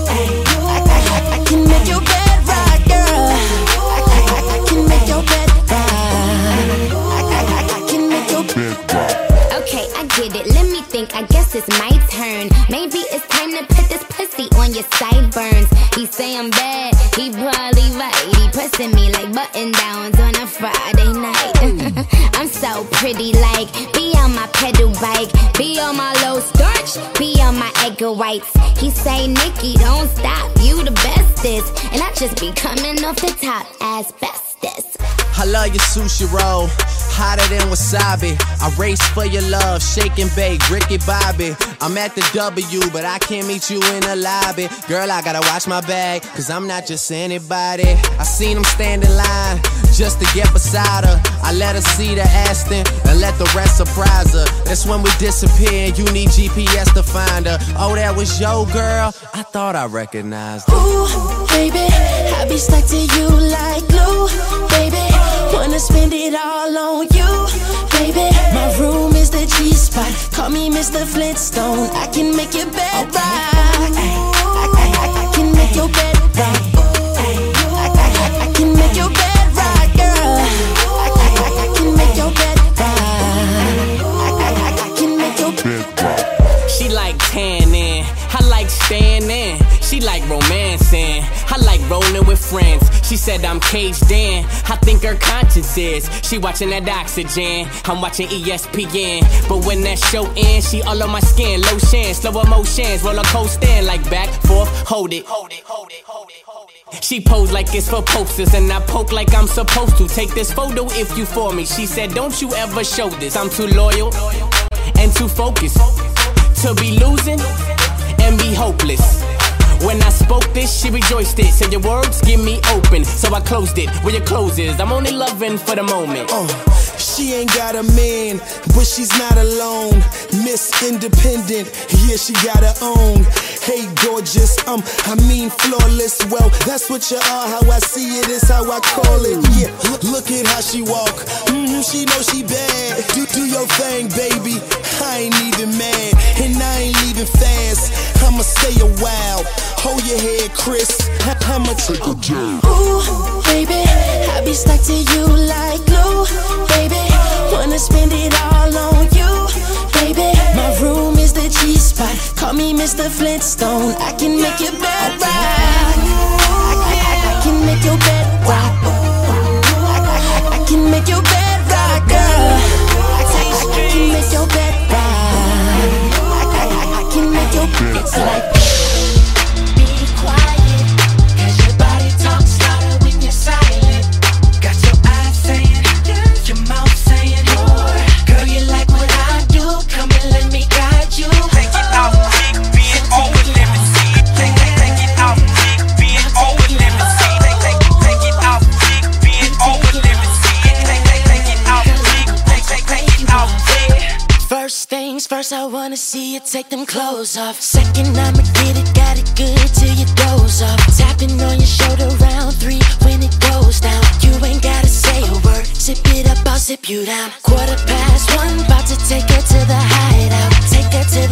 I can make your bed rock, girl. I can make your bed rock. I can make your bed rock. Okay, I get it, let me think, I guess it's my turn. Maybe it's time to put this pussy on your sideburns. He say I'm bad, he probably right. He pressing me like button downs on a Friday night. I'm so pretty, like, be on my pedal bike, be on my low starch, be on my egg whites. He say, Nikki, don't stop, you the bestest. And I just be coming off the top as bestest. I love your sushi roll, hotter than wasabi. I race for your love, shake and bake, Ricky Bobby. I'm at the W, but I can't meet you in the lobby. Girl, I gotta watch my bag, cause I'm not just anybody. I seen him stand in line, just to get beside her. I let her see the Aston, and let the rest surprise her. That's when we disappear, and you need GPS to find her. Oh, that was your girl? I thought I recognized her. Ooh, baby, I be stuck to you like glue. Baby, wanna spend it all on you. Baby, my room is the G-spot. Call me Mr. Flintstone. I can make your bed rock. I can make your bed rock. I can make your bed rock, girl. I can make your bed rock. I can make your bed rock. She like tanning, I like standing. She like romancing, I like rolling with friends. She said I'm caged in, I think her conscience is. She watching that Oxygen, I'm watching ESPN. But when that show ends, she all on my skin. Lotion, slow emotions, roller coaster, like back, forth, hold it. She pose like it's for posters, and I poke like I'm supposed to. Take this photo if you for me. She said don't you ever show this. I'm too loyal and too focused to be losing and be hopeless. When I spoke this, she rejoiced it. Said your words give me open, so I closed it. Where your clothes is, I'm only loving for the moment. She ain't got a man, but she's not alone. Miss Independent, yeah, she got her own. Hey, gorgeous, I mean flawless. Well, that's what you are, how I see it is how I call it. Yeah, look at how she walk. She know she bad. Do your thing, baby. I ain't even mad, and I ain't leaving fast. I'ma stay a while. Hold your head, Chris. I'ma take a job. Ooh, baby, I be stuck to you like glue. Baby, wanna spend it all on you. Baby, my room is the G-spot. Call me Mr. Flintstone. I can make your bed rock. I can make your bed rock. I can make your bed rock, girl. I can make your bed rock. I can make your bed rock. It's like first, I wanna see you take them clothes off. Second, I'ma get it, got it good till you doze off. Tapping on your shoulder, round 3 when it goes down. You ain't gotta say a word, sip it up, I'll sip you down. 1:15, about to take her to the hideout. Take her to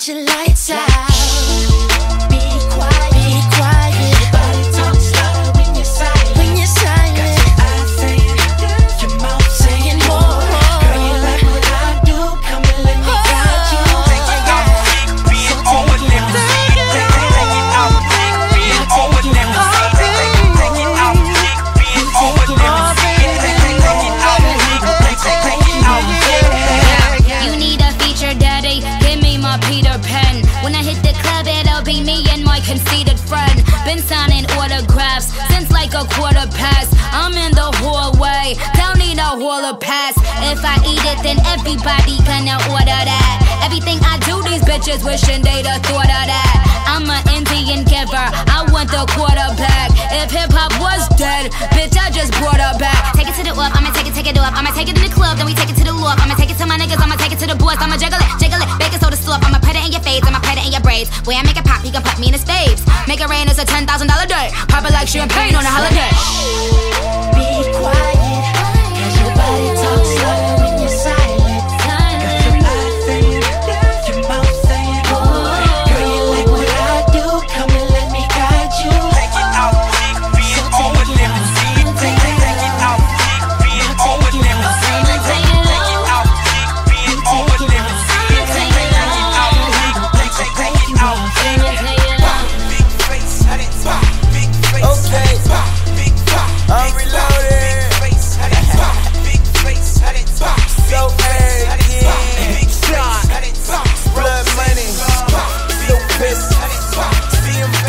Put your lights out. Be quiet. Be quiet. Everybody talks louder when you're silent. When you're silent. Got your eyes saying, your mouth saying more. Girl, you like what I do. Come and let me guide you. Take it out. Be it over. Let me see it. Take it out. Be it over. Let me see it. Take it out. Be it over. Let me see it. Take it out. Take it out. You need a feature, daddy. Give me my Peter Pan. When I hit the club, it'll be me and my conceited friend. Been signing autographs since like a quarter past. I'm in the hallway, don't need a hall of pass. If I eat it, then everybody gonna order that. Everything I do, these bitches wishing they'd have thought of that. I'm an Indian giver, I want the quarterback. If hip-hop was dead, bitch, I just brought her back. Take it to the up, I'ma take it off. I'ma take it in the club, then we take it to the loft. I'ma take it to my niggas, I'ma take it to the boys. I'ma jiggle it, baking soda slop. I'ma put it in your face, I'ma put it in your braids. Way I make it pop, he can put me in his faves. Make it rain, it's a $10,000 day. Pop it like champagne on a holiday. Be quiet, cause your body talks louder when you're silent. Got your eyes saying, your mouth saying, girl, you like what I do. Come and let me guide you. Take it out, be it over, let me see it. Take it out, be it over, let me see it. Take it out, be it over, let me see it. Take it out, take it out. Big face, big face. Okay, I'm reloaded. Big face, so arrogant. Big shot, blood money, so pissed. CMB,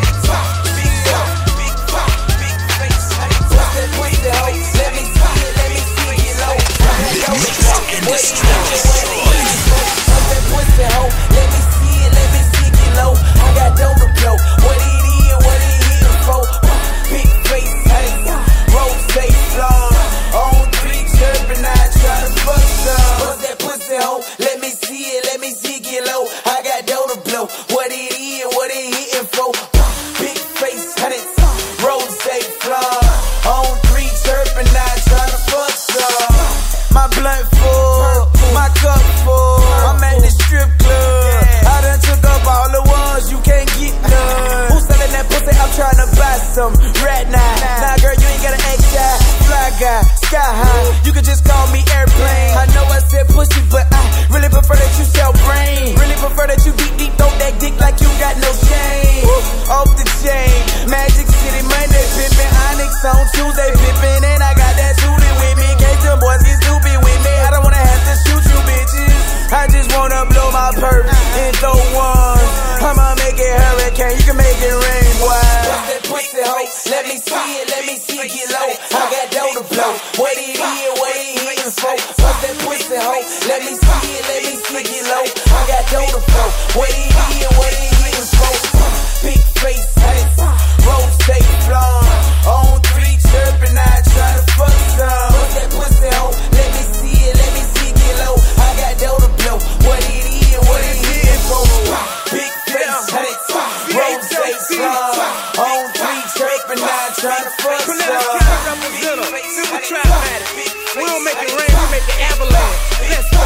big face. What's that pussy hoe? Let me see it low. What's that pussy hoe? Let me see it low. I got dough to blow. What it is, what it here for? Big face, rose floor. On 3 chirping, I try to fuck some. What's that pussy hoe? Let me see it get low. I got dough to blow. What it is, what it hitting for? Big face, rose floor. On 3 chirping, I try to fuck some. My blunt full, my cup full. I'm at the strip club. I done took up all the ones, you can't get none. Who's selling that pussy? I'm trying to buy some right now. Nah, girl, you ain't gotta act shy. Fly guy, sky high. You can just call me airplane. I know I said pussy, but I really prefer that you sell brain. Really prefer that you deep throw that dick like you got no shame. Off the chain, Magic City Monday pimpin', Onyx on Tuesday pimpin', and I got that shooting with me in case them boys get stupid with me. I don't wanna have to shoot you bitches. I just wanna blow my perp and throw one. I'ma make it hurricane, you can make it rain, boy. What's that pussy hoe? Let me see it get low. I got dough to blow. What it is, what it hitting for? What's that pussy hoe? Let me see it get low. I got dough to blow. What it is, what it hitting for? Big face, rose floor. On 3 chirping, I try to fuck some. What's that pussy hoe? Let me see it get low. I got dough to blow. What it is, what it hitting for? Big face, rose floor. On 3 chirping, I try to fuck some. Super trap matter. We don't make it rain, we make it avalanche. Let's go.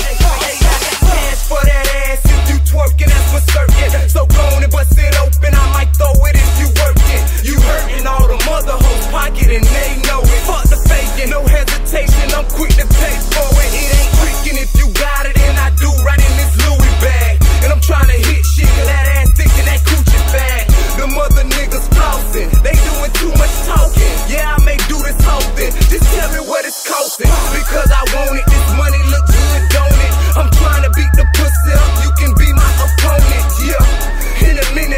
Cash for that ass if you twerking, that's for certain. So go on and bust it open, I might throw it if you working. You hurting all the mother hoes pocket and they know it. Fuck the faking, no hesitation, I'm quick to pay for it. It ain't tricking if you got it and I do right in this Louis bag. And I'm trying to hit shit, that ass thick and that coochie fat. The mother niggas flossing, they doing too much talking. Yeah, I may do this often, just tell me what it's costing. Because I want it, this money look good, don't it? I'm trying to beat the pussy up, you can be my opponent, yeah. In a minute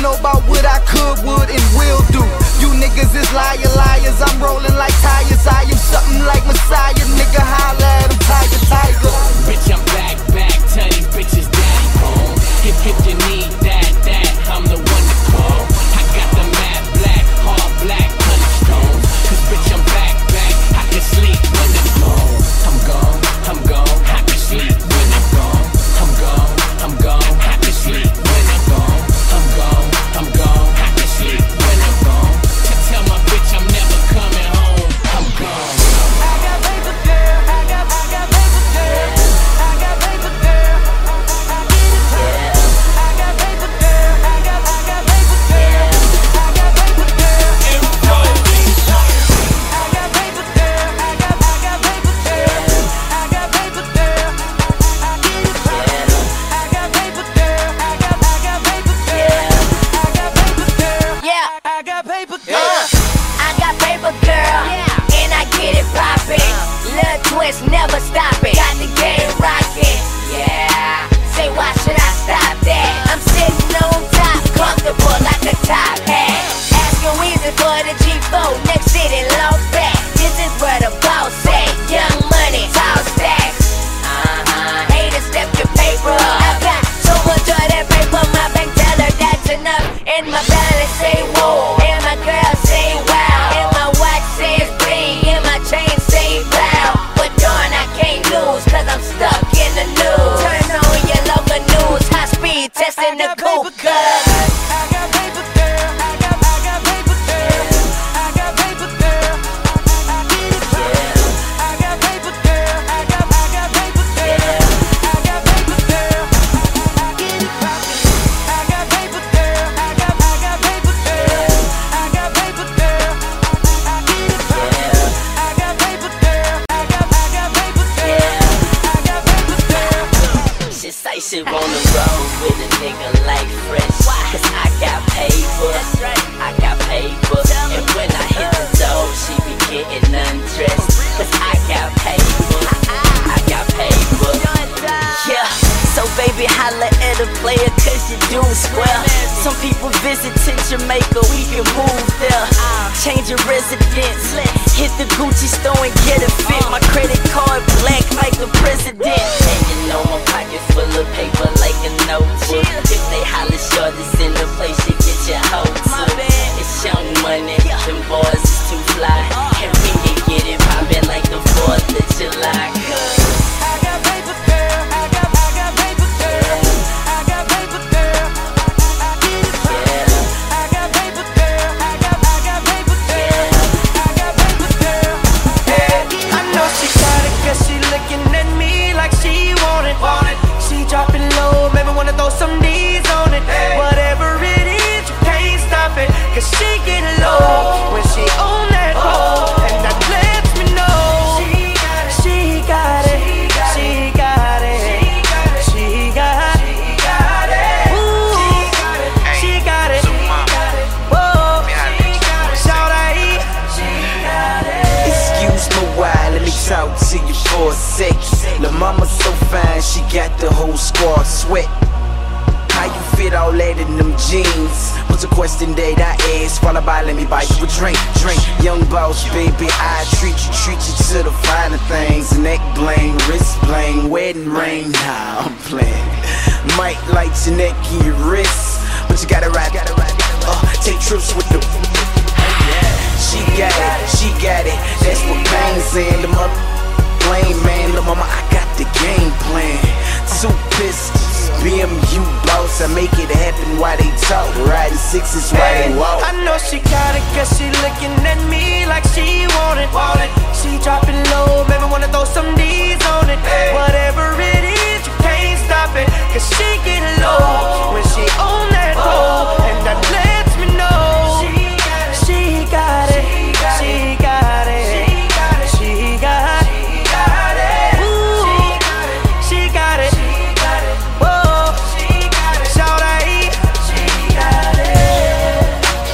know about what I could, would, and will do. You niggas is liars, I'm rolling like tires. I am something like Messiah, nigga, holla at him, tiger. Bitch, I'm back, tell these bitches daddy home. If you need that, I'm the one to call. I got the matte black, hard black, honey stones. Cause bitch, I'm back, I can sleep when I'm gone. I'm gone, I can sleep when I'm gone. I'm gone, I can sleep when I'm gone. I'm gone, I can sleep when I'm gone. Tell my bitch I'm never coming home. I'm gone. I got paper girl, I got paper girl. I got paper girl, I get it girl. I got paper girl, I got paper girl. I got paper girl, I got paper girl. I got paper girl, I got paper girl. I got paper girl, I get it girl. I got paper girl, I got paper girl. I got paper girl, Yeah. I got paper girl. I got paper girl, and I get it poppin'. Lil' twist, never stop it. Got the game rockin', yeah. Say why should I stop that? I'm sitting on top, comfortable like a top hat. Asking Weezy for the G4, next city, long back. This is where the boss at. Young money, tall stacks. Haters step your paper up. I got so much of that paper, my bank teller that's enough. And my balance say whoa, and my girl say wow, and my watch says bling, and my chain say blow. But darn, I can't lose, cause I'm stuck in the news. Turn on your local news, high speed testing the coupe, cuz I got paper girl, I got paper girl. I got paper girl, I get it girl. I got paper girl, I got paper girl. I got paper girl, I get it poppin'. I got paper girl, I got paper girl. I got paper girl, I get it girl. I got paper girl, I got paper girl. I got paper girl. Shit say shit on the road with a nigga like Fresh. Cause I got paper, I got paper. And when I hit the door, she be getting undressed. Cause I got paper, I got paper. Yeah, so baby holla at a player cause you do square. Some people visit to Jamaica, we can move there. Change your residence, hit the Gucci store and get a fit. My credit card black like the president. And you know my pocket full of paper like a notebook. If they holler shortest in the place, you get your hoe to. It's young money, them boys is too fly. And we can get it poppin' like the 4th of July. I got paper girl, I got paper girl. I got paper girl, I get it girl. I got paper girl, I got paper girl. I got paper girl. I know she got it cause she looking at me like she want it. She dropping low, maybe wanna throw some D's on it. Whatever it is, you can't stop it. Cause she get low when she on that hoe. And that lets me know she got it. She got it. She got it. Ooh, she got it. Whoa, shout out, she got it. Excuse me while, let me talk to you for a sec. La mama so fine, she got the whole squad sweat. How you fit all that in them jeans? What's a question that I ask? Followed by let me buy you a drink. Young boss, baby, I treat you to the finer things. Neck bling, wrist bling, wedding ring. Nah, I'm playing. Might light your neck and your wrist, but you gotta ride. Take trips with the. She got it. That's what Pain's saying. The mother blame man, the mama, I got the game plan. 2 pistols, BMU boss, I make it happen while they talk. Riding 6s while they walk. I know she got it cause she looking at me like she want it. She dropping low, maybe wanna throw some D's on it. Whatever it is, you can't stop it. Cause she get low when she on that hoe. And that lets me know she got it. She got it. She got it. Ooh, she got it. Whoa, shout out, she got it.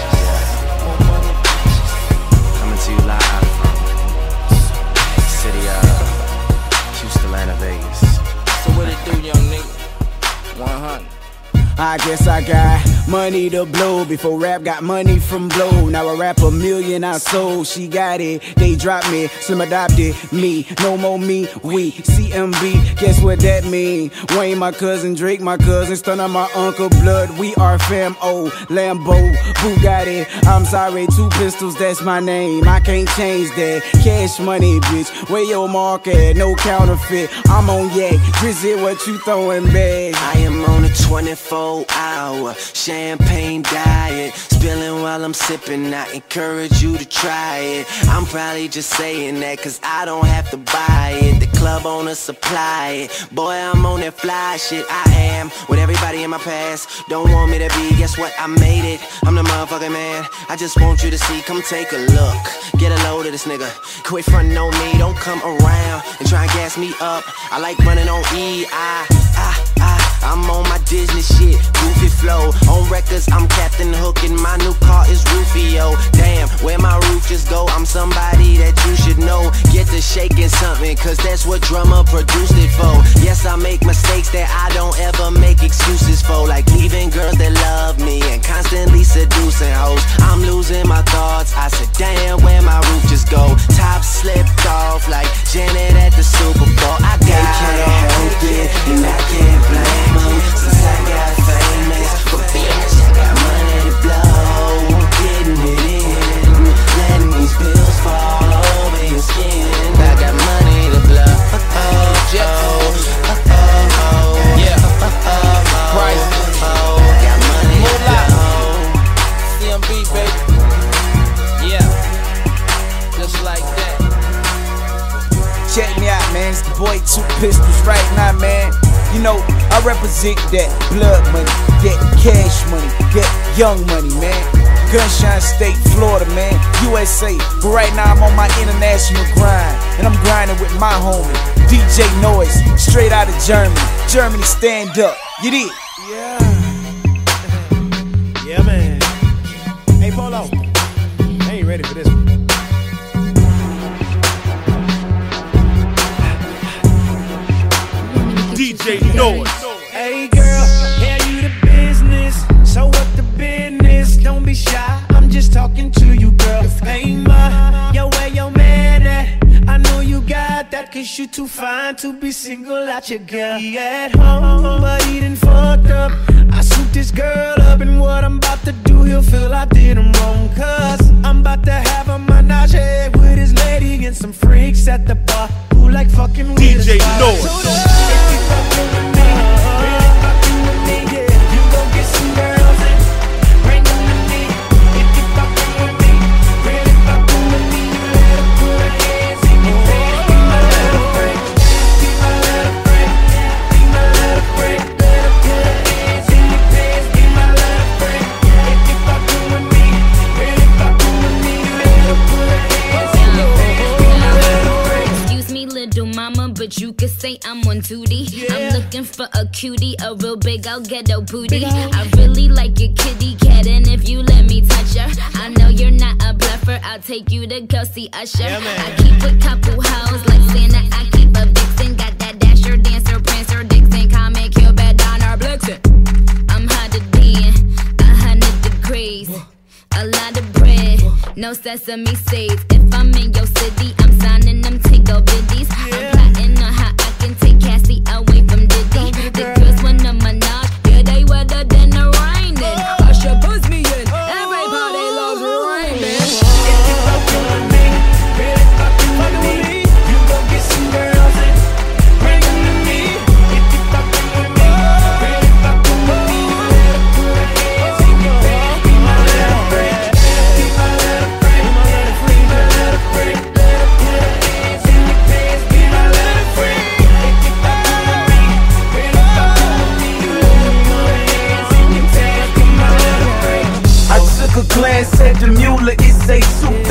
Coming to you live from the city of Houston, Atlanta, Vegas. So what it do, young nigga? 100. I guess I got money to blow before rap got money from blow. Now I rap $1 million I sold. She got it, they dropped me, Slim adopted me. No more me, we CMB. Guess what that mean? Wayne my cousin, Drake my cousin, Stun on my uncle blood. We are fam. Oh, Lambo, Bugatti. I'm sorry, 2 pistols, that's my name. I can't change that. Cash money, bitch. Where your mark at? No counterfeit. I'm on yak. Drizzy, what you throwing back? I am on a 24-hour champagne diet, spilling while I'm sipping. I encourage you to try it. I'm probably just saying that cause I don't have to buy it. The club owner supply it. Boy, I'm on that fly shit. I am with everybody in my past. Don't want me to be, guess what? I made it. I'm the motherfucking man. I just want you to see. Come take a look. Get a load of this nigga. Quit frontin' on me. Don't come around and try and gas me up. I like running on E. I'm on my Disney shit, goofy flow. On records, I'm Captain Hook and my new car is Rufio. Damn, where my roof just go? I'm somebody that you should know. Get to shaking something, cause that's what drummer produced it for. Yes, I make mistakes that I don't ever make excuses for. Like leaving girls that love me and constantly seducing hoes. I'm losing my thoughts, I said damn, where my roof just go? Top slipped off like Janet at the Super Bowl. I got can't help it, and I can't blame them. Since I got famous, but bitch, I got money to blow. Getting it in, letting these bills fall over your skin. I got money to blow. Yeah. Price. Got money to blow. CMB, baby. Yeah. Just like that. Check me out, man. It's the boy 2 Pistols right now, man. You know, I represent that blood money, that cash money, that young money, man. Gunshine State, Florida, man, USA. But right now I'm on my international grind, and I'm grinding with my homie, DJ Noise, straight out of Germany. Germany, stand up. You did? Yeah. Yeah, man. Hey, Polo. I ain't ready for this one. DJ Noise. Hey girl, yeah, you the business. So what the business? Don't be shy, I'm just talking to you, girl. Hey ma, yo, where your man at? I know you got that, cause you too fine to be single out your girl. He at home, but he done fucked up. I swooped this girl up, and what I'm about to do, he'll feel I did him wrong. Cause I'm about to have a menage with his lady and some freaks at the bar who like fucking with DJ Noise. But you could say I'm on duty. I'm looking for a cutie, a real big old ghetto booty. I really like your kitty cat, and if you let me touch her, I know you're not a bluffer. I'll take you to go see Usher. I keep a couple hoes like Santa. I keep a vixen, got that dasher, dancer, prancer, Dixon, comic, Cupid, Donner, Blitzen. I'm hotter than 100 degrees. A lot of bread, no sesame seeds. If I'm in your city, I'm signing them tingle biddies. I'm plotting on how I can take Cassie away from Diddy. The girls wanna menage, yeah, they wetter than the rain. Usher buzz me in, everybody loves rain. If you fucking with me, really fucking with me, you gon' get some girls and bring them to me. If you fucking with me, really fucking with me, you better put your hands in your bed. Be my little friend, be my little friend, be my little friend, be my little friend. Let her put her hands in your pants, be my little friend. If you fucking with me, really fucking with me, you better put her hands in your pants, be my little friend. I took a glance at the Mueller, it say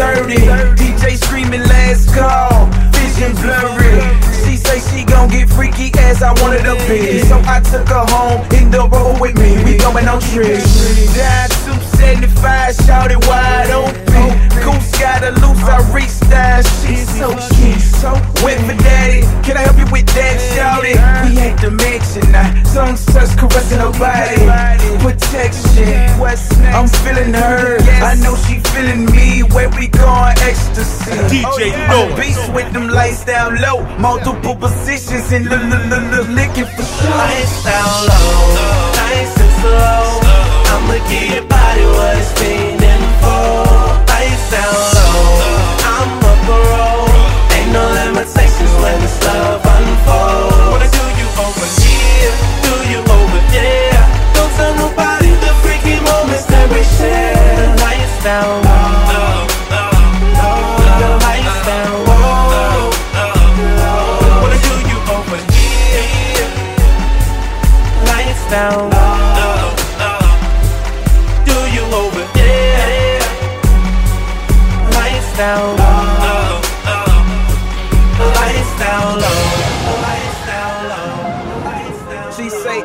230. DJ screaming last call, vision blurry. She say she gon' get freaky as I wanted to be. So I took her home, in the road with me, we going on trips. Down 275, shouted wide open. Goose got a loose, I reached down, she's so cute. Went for daddy, can I help you with that? Shouted, we ain't the mansion now. Tongue such caressing her body. feeling her. I know she feeling me. Where we going, ecstasy. DJ Noise. Beats with them lights down low. Multiple positions and licking for sure. Lights down low, nice and slow. I'ma give your body what it's feeling for. Lights down low, I'm up a roll. Ain't no limitations when this love unfolds. Wanna do you over here, do you over there. Don't tell nobody the freaky moments that we share. Lights down low, lights down low. Wanna do you over here, lights down low. Do you over there, lights down low, lights down low, lights down low. She say,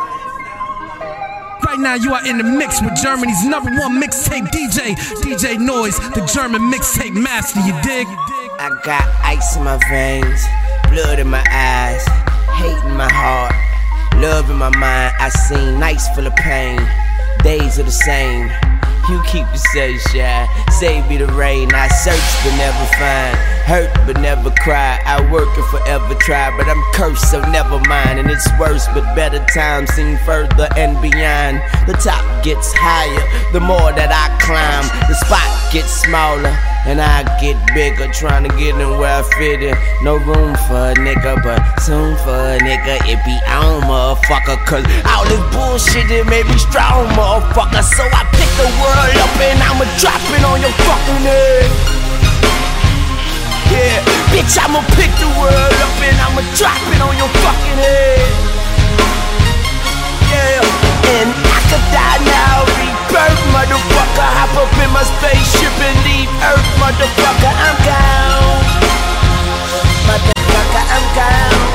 right now you are in the mix with Germany's #1 mixtape DJ Noise, the German mixtape master, you dig? I got ice in my veins, blood in my eyes, hate in my heart, love in my mind. I seen nights full of pain, days are the same. You keep yourself shy, save me the rain. I search but never find, hurt but never cry. I work and forever try, but I'm cursed, so never mind. And it's worse, but better times seem further and beyond. The top gets higher, the more that I climb. The spot gets smaller, and I get bigger. Trying to get in where I fit in. No room for a nigga, but soon for a nigga it be on, motherfucker. Cause all this bullshit it made me strong, motherfucker. So I pick the world up and I'ma drop it on your fucking head. Yeah, bitch, I'ma pick the world up and I'ma drop it on your fucking head. Yeah, and I could die now, rebirth, motherfucker. Hop up in my spaceship and leave Earth, motherfucker. I'm gone, motherfucker, I'm gone.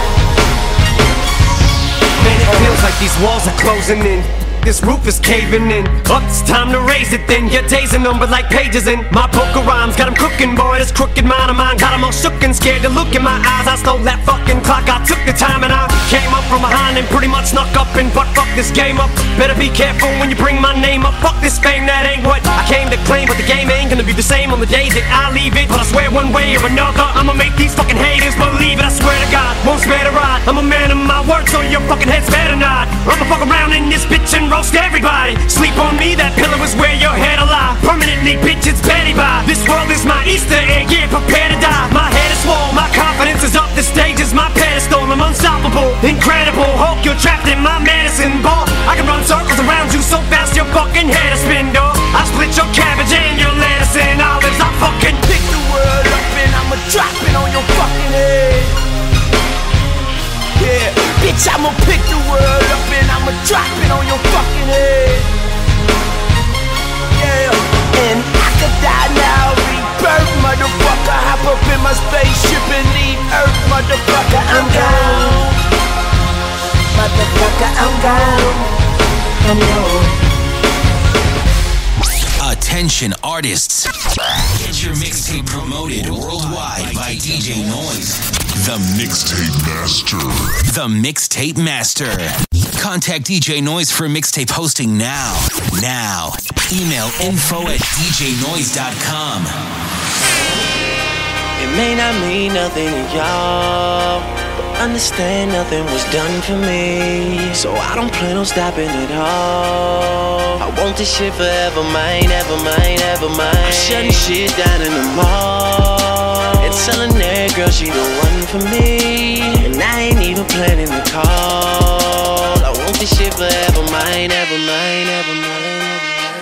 Man, it feels like these walls are closing in. This roof is caving in. Up, it's time to raise it then. Your days are numbered like pages in my book of rhymes. Got 'em cooking, boy, this crooked mind of mine. Got 'em all shook and scared to look in my eyes. I stole that fucking clock, I took the time and I came up from behind and pretty much snuck up and butt fuck this game up. Better be careful when you bring my name up. Fuck this fame, that ain't what I came to claim. But the game ain't gonna be the same on the days that I leave it. But I swear one way or another, I'ma make these fucking haters believe it. I swear to God, won't spare the ride. I'm a man of my word, so your fucking heads better not. I'ma fuck around in this bitch and roast everybody. Sleep on me, that pillow is where your head'll lie. Permanently, bitch, it's Betty Bye. This world is my Easter egg, yeah, prepare to die. My head is swole, my confidence is up. The stage is my pedestal, I'm unstoppable, incredible. Hulk, you're trapped in my medicine ball. I can run circles around you so fast your fucking head is spin, dog. I split your cabbage and your lettuce and olives. I fucking pick the world up and I'ma drop it on your fucking head. Yeah, bitch, I'ma pick the world up and I'ma drop it on your fucking head. Yeah, and I could die now, rebirth, motherfucker. Hop up in my spaceship and leave Earth, motherfucker. I'm gone, motherfucker. I'm gone. I'm gone. Attention artists, get your mixtape promoted worldwide by DJ Noise. The Mixtape Master. The Mixtape Master. Contact DJ Noise for mixtape hosting now. Email info@djnoise.com. It may not mean nothing to y'all, but understand nothing was done for me. So I don't plan on stopping at all. I want this shit forever, mine, ever mine, ever mine. I'm shutting shit down in the mall and telling that girl she the one for me. And I ain't even planning to call. I want this shit forever, mine, ever mine, ever mine.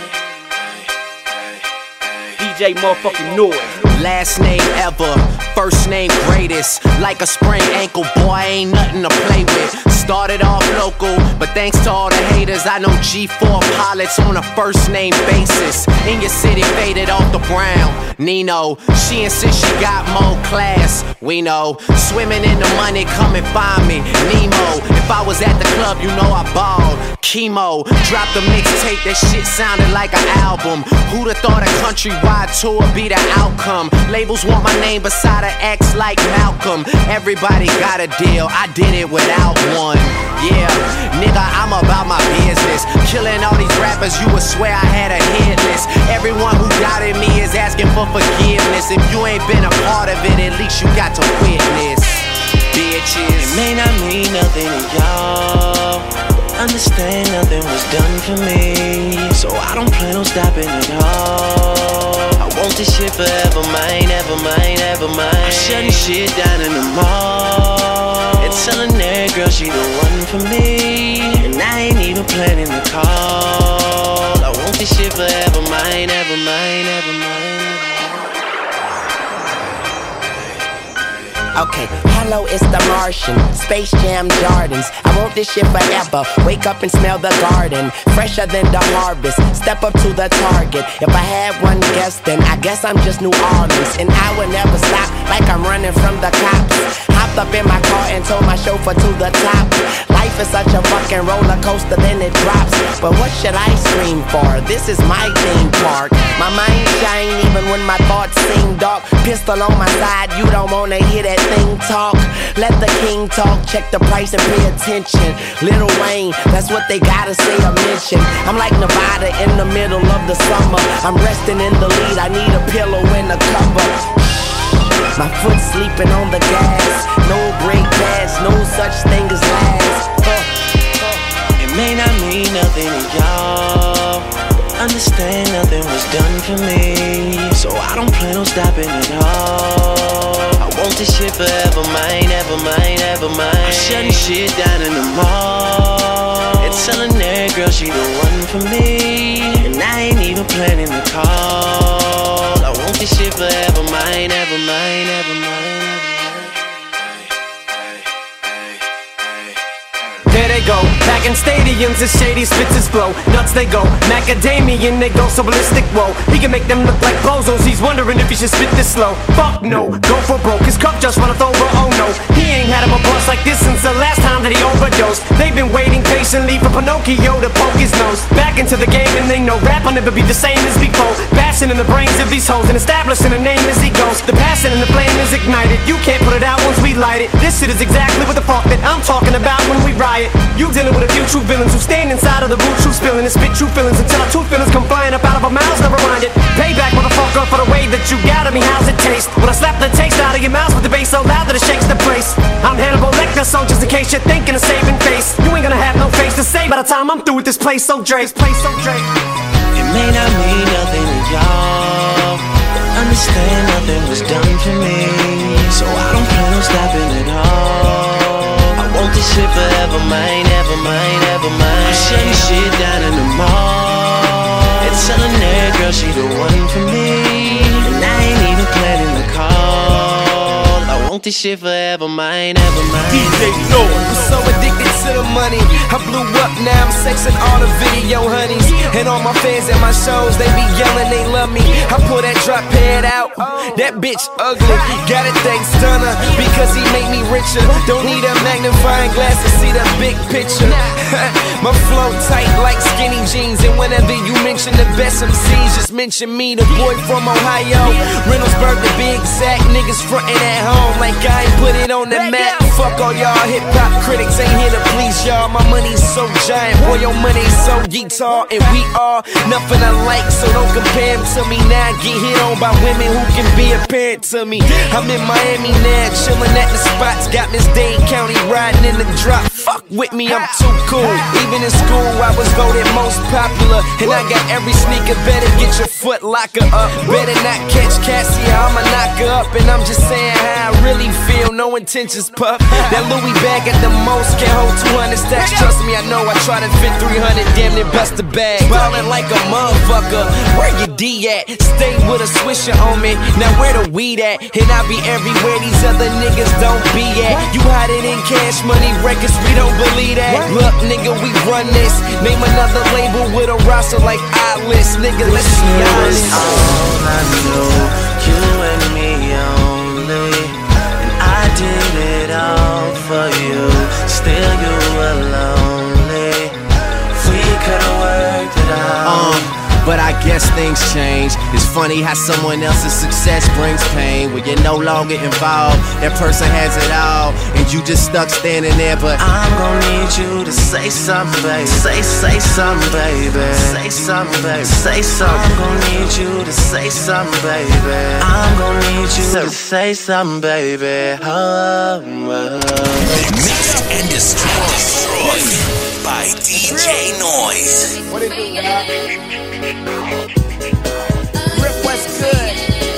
DJ motherfucking Noise. Last name ever, first name greatest. Like a sprained ankle, boy, ain't nothing to play with. Started off local, but thanks to all the haters, I know G4 pilots on a first name basis. In your city, faded off the brown. Nino, she insists she got more class. We know, swimming in the money, come and find me. Nemo, if I was at the club, you know I balled. chemo. Dropped a mixtape, that shit sounded like an album. Who'da thought a countrywide tour be the outcome? Labels want my name beside an X like Malcolm. Everybody got a deal, I did it without one. Yeah, nigga, I'm about my business. Killing all these rappers, you would swear I had a hit list. Everyone who doubted me is asking for forgiveness. If you ain't been a part of it, at least you got to witness. Bitches. It may not mean nothing to y'all, but understand nothing was done for me, so I don't plan on stopping at all. I want this shit forever mine, ever mine, ever mine. I'm shutting shit down in the mall and telling that girl she the one for me, and I ain't even planning to call. I want this shit forever mine, ever mine, ever mine. Okay, hello, it's the Martian, Space Jam Jordans. I want this shit forever. Wake up and smell the garden, fresher than the harvest. Step up to the target. If I had one guess, then I guess I'm just New Orleans, and I would never stop like I'm running from the cops. Hopped up in my car and told my chauffeur to the top. Life is such a fucking roller coaster, then it drops. But what should I scream for? This is my theme park. My mind shine even when my thoughts seem dark. Pistol on my side, you don't wanna hear that thing talk. Let the king talk, check the price and pay attention. Lil Wayne, that's what they gotta say or mention. I'm like Nevada in the middle of the summer. I'm resting in the lead, I need a pillow and a cover. My foot sleeping on the gas. No break pass, no such thing as last. It may not mean nothing to y'all, but understand nothing was done for me, so I don't plan on stopping at all. I want this shit forever mine, ever mine, ever mine. I'm shutting shit down in the mall and telling that girl she the one for me, and I ain't even planning to call. I want this shit forever mine, ever mine, ever mine. There they go, back in stadiums as Shady spits his flow. Nuts they go, macadamian they go so ballistic, whoa. He can make them look like bozos, he's wondering if he should spit this slow. Fuck no, go for broke, his cup just runneth over, oh no. He ain't had him a bust like this since the last time that he overdosed. They've been waiting patiently for Pinocchio to poke his nose back into the game, and they know rap will never be the same as before. Bashing in the brains of these hoes and establishing a name as he goes. The passion and the flame is ignited, you can't put it out once we light it. This shit is exactly what the fuck that I'm talking about when we riot. You dealing with a few true villains who stand inside of the root, true spilling and spit true feelings until our tooth feelings come flying up out of our mouths. Never mind it. Payback, motherfucker, for the way that you got at me. How's it taste? When I slap the taste out of your mouth with the bass so loud that it shakes the place. I'm Hannibal Lecter, so just in case you're thinking of saving face, you ain't gonna have no face to say by the time I'm through with this place. So Drake, It may not mean nothing to y'all, but understand nothing was done for me, so I don't plan on stopping at all. I want this shit forever mine, ever mine, ever mine. I'm shutting shit down in the mall and telling that girl she the one for me, and I ain't even planning to call. I want this shit forever mine, ever mine. DJ Noise. I'm so addicted to the money, I blew up now, I'm sexing all the video honeys. And all my fans at my shows, they be yelling, they love me. I pull that drop pad out, that bitch ugly. Gotta thank Stunner, because he made me richer. Don't need a magnifying glass to see the big picture. My flow tight like skinny jeans, and whenever you mention the best MCs, just mention me, the boy from Ohio, Reynoldsburg to be exact. Niggas frontin' at home like I ain't put it on the map. Fuck all y'all hip-hop critics, ain't here to please y'all. My money's so giant, boy, your money's so guitar, and we are nothing alike, so don't compare them to me. Now I get hit on by women who can be a parent to me. I'm in Miami now, chillin' at the spots, got Miss Dade County riding in the drop. Fuck with me, I'm too cool. Even in school, I was voted most popular, and I got every sneaker. Better get your foot locker up, better not catch Cassie, I'ma knock her up. And I'm just saying how I really feel, no intentions puff. That Louis bag at the most can hold 200 stacks. Trust me, I know I try to fit 300, damn near bust the bag. Ballin' like a motherfucker, where your D at? Stay with a swisher on me, now where the weed at? And I be everywhere these other niggas don't be at. You hiding in Cash Money Records, we don't believe that. Look, nigga, we run this. Name another label with a roster like Eyeless. Nigga, let's be honest. All I know, you and me only, and I did it all for you. Still you were lonely. guess things change. It's funny how someone else's success brings pain. When you're no longer involved, that person has it all, and you just stuck standing there. But I'm gonna need you to say something, baby. Say something, baby. Say something, baby. Say something. I'm gonna need you to say something, baby. I'm gonna need you to say something, baby. Mixed and destroyed by DJ Noise. What it do, y'all? Rip what's good.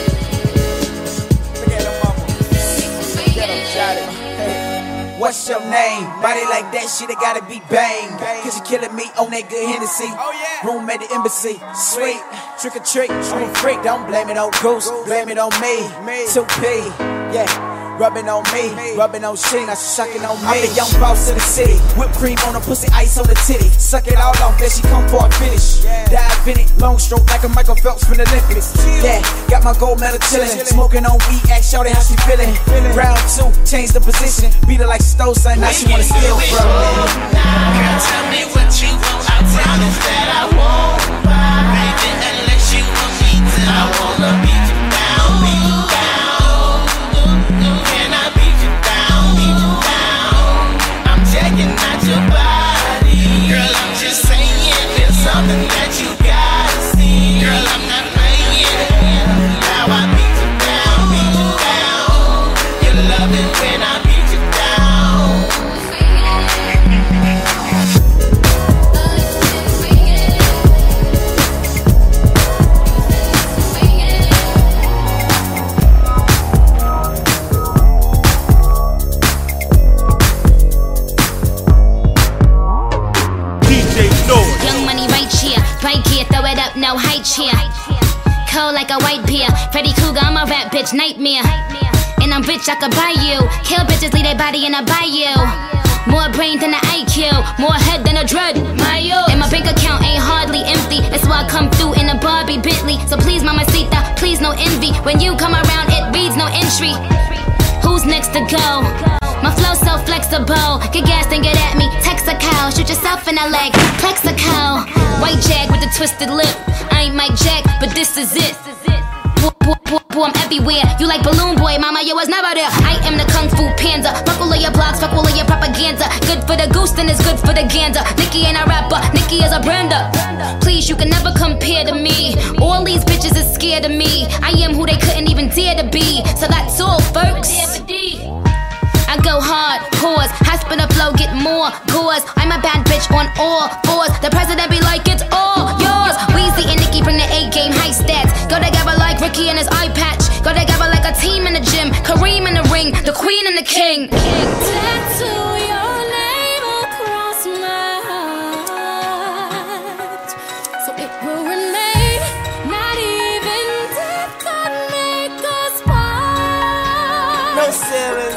Look at him, mama. Get him, shot it. Hey. What's your name? Body like that shit, it gotta be bang. Cause you killing me on that good Hennessy. Room at the embassy. Sweet. Trick or treat. I'm a freak. Don't blame it on Goose. Blame it on me. 2P. Yeah. Rubbing on me, rubbing on Sheen, I sucking on me. I'm the young boss of the city. Whipped cream on the pussy, ice on the titty. Suck it all off, then she come for a finish. Dive in it, long stroke like a Michael Phelps from the Olympics. Yeah, got my gold medal chillin'. Smoking on weed, ask shawty how she feelin'. Round 2, change the position. Beat her like she stole something, now she wanna steal from me. Girl, tell me what you want. I promise that I won't. Baby, unless you want me to, I wanna beat you down, beat you down. Can I beat you down, beat you down? I'm checking out your body. Girl, I'm just saying there's something that you gotta see. Girl, I'm not playing. Now I beat you down, beat you down. You love it when I beat you down. Young money right here, throw it up, no height here. Cold like a white beer, Freddy Cougar, I'm a rap bitch, nightmare. And I'm rich, I could buy you. Kill bitches, leave their body in a bayou. More brain than an IQ, more head than a dread. And my bank account ain't hardly empty. That's why I come through in a Barbie Bentley. So please, mamacita, please no envy. When you come around, it reads no entry. Who's next to go? My flow so flexible. Get gassed and get at me. Text a cow, shoot yourself in the leg. Plex a cow. White jag with the twisted lip. I ain't Mike Jack, but this is it. Boy, I'm everywhere. You like Balloon Boy, mama, you was never there. I am the Kung Fu Panda. Fuck all of your blogs, fuck all of your propaganda. Good for the goose, then it's good for the gander. Nicki ain't a rapper, Nicki is a brander. Please, you can never compare to me. All these bitches is scared of me. I am who they couldn't even dare to be. So that's all, folks. I go hard, pause, high spinner flow, get more gauze. I'm a bad bitch on all fours. The president be like, it's all yours. Weezy and Nicki bring the A-game, high stats. Go together like Ricky and his eye patch. Go together like a team in the gym. Kareem in the ring, the queen and the king. Tattoo your name across my heart, so it will remain. Not even death could make us part. No ceilings.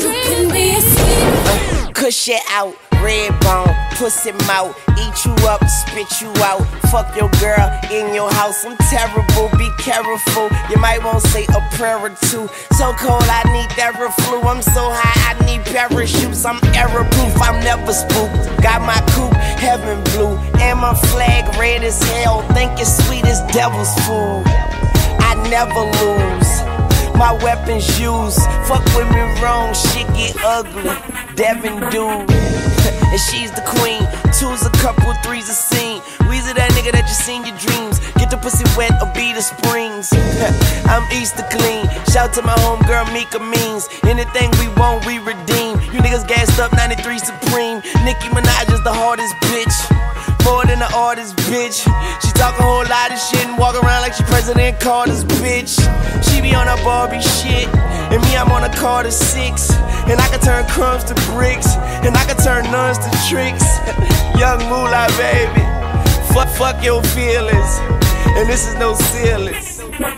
Cush it out, red bone, pussy mouth, eat you up, spit you out. Fuck your girl in your house, I'm terrible, be careful. You might want to say a prayer or two. So cold, I need Theraflu. I'm so high, I need parachutes. I'm error proof, I'm never spooked. Got my coupe, heaven blue, and my flag red as hell. Think it's sweet as devil's food. I never lose. My weapons used. Fuck with me wrong, shit get ugly. Devin dude, and she's the queen. 2's a couple, 3's a scene. Weezy that nigga that you seen your dreams. Get the pussy wet or be the springs. I'm Easter clean. Shout to my homegirl Mika Means. Anything we want, we redeem. You niggas gassed up 93 Supreme. Nicki Minaj is the hardest bitch. More than an artist, bitch. She talk a whole lot of shit and walk around like she President Carter's bitch. She be on her Barbie shit, and me, I'm on a Carter 6. And I can turn crumbs to bricks, and I can turn nuns to tricks. Young moolah, baby. Fuck your feelings, and this is no ceilings.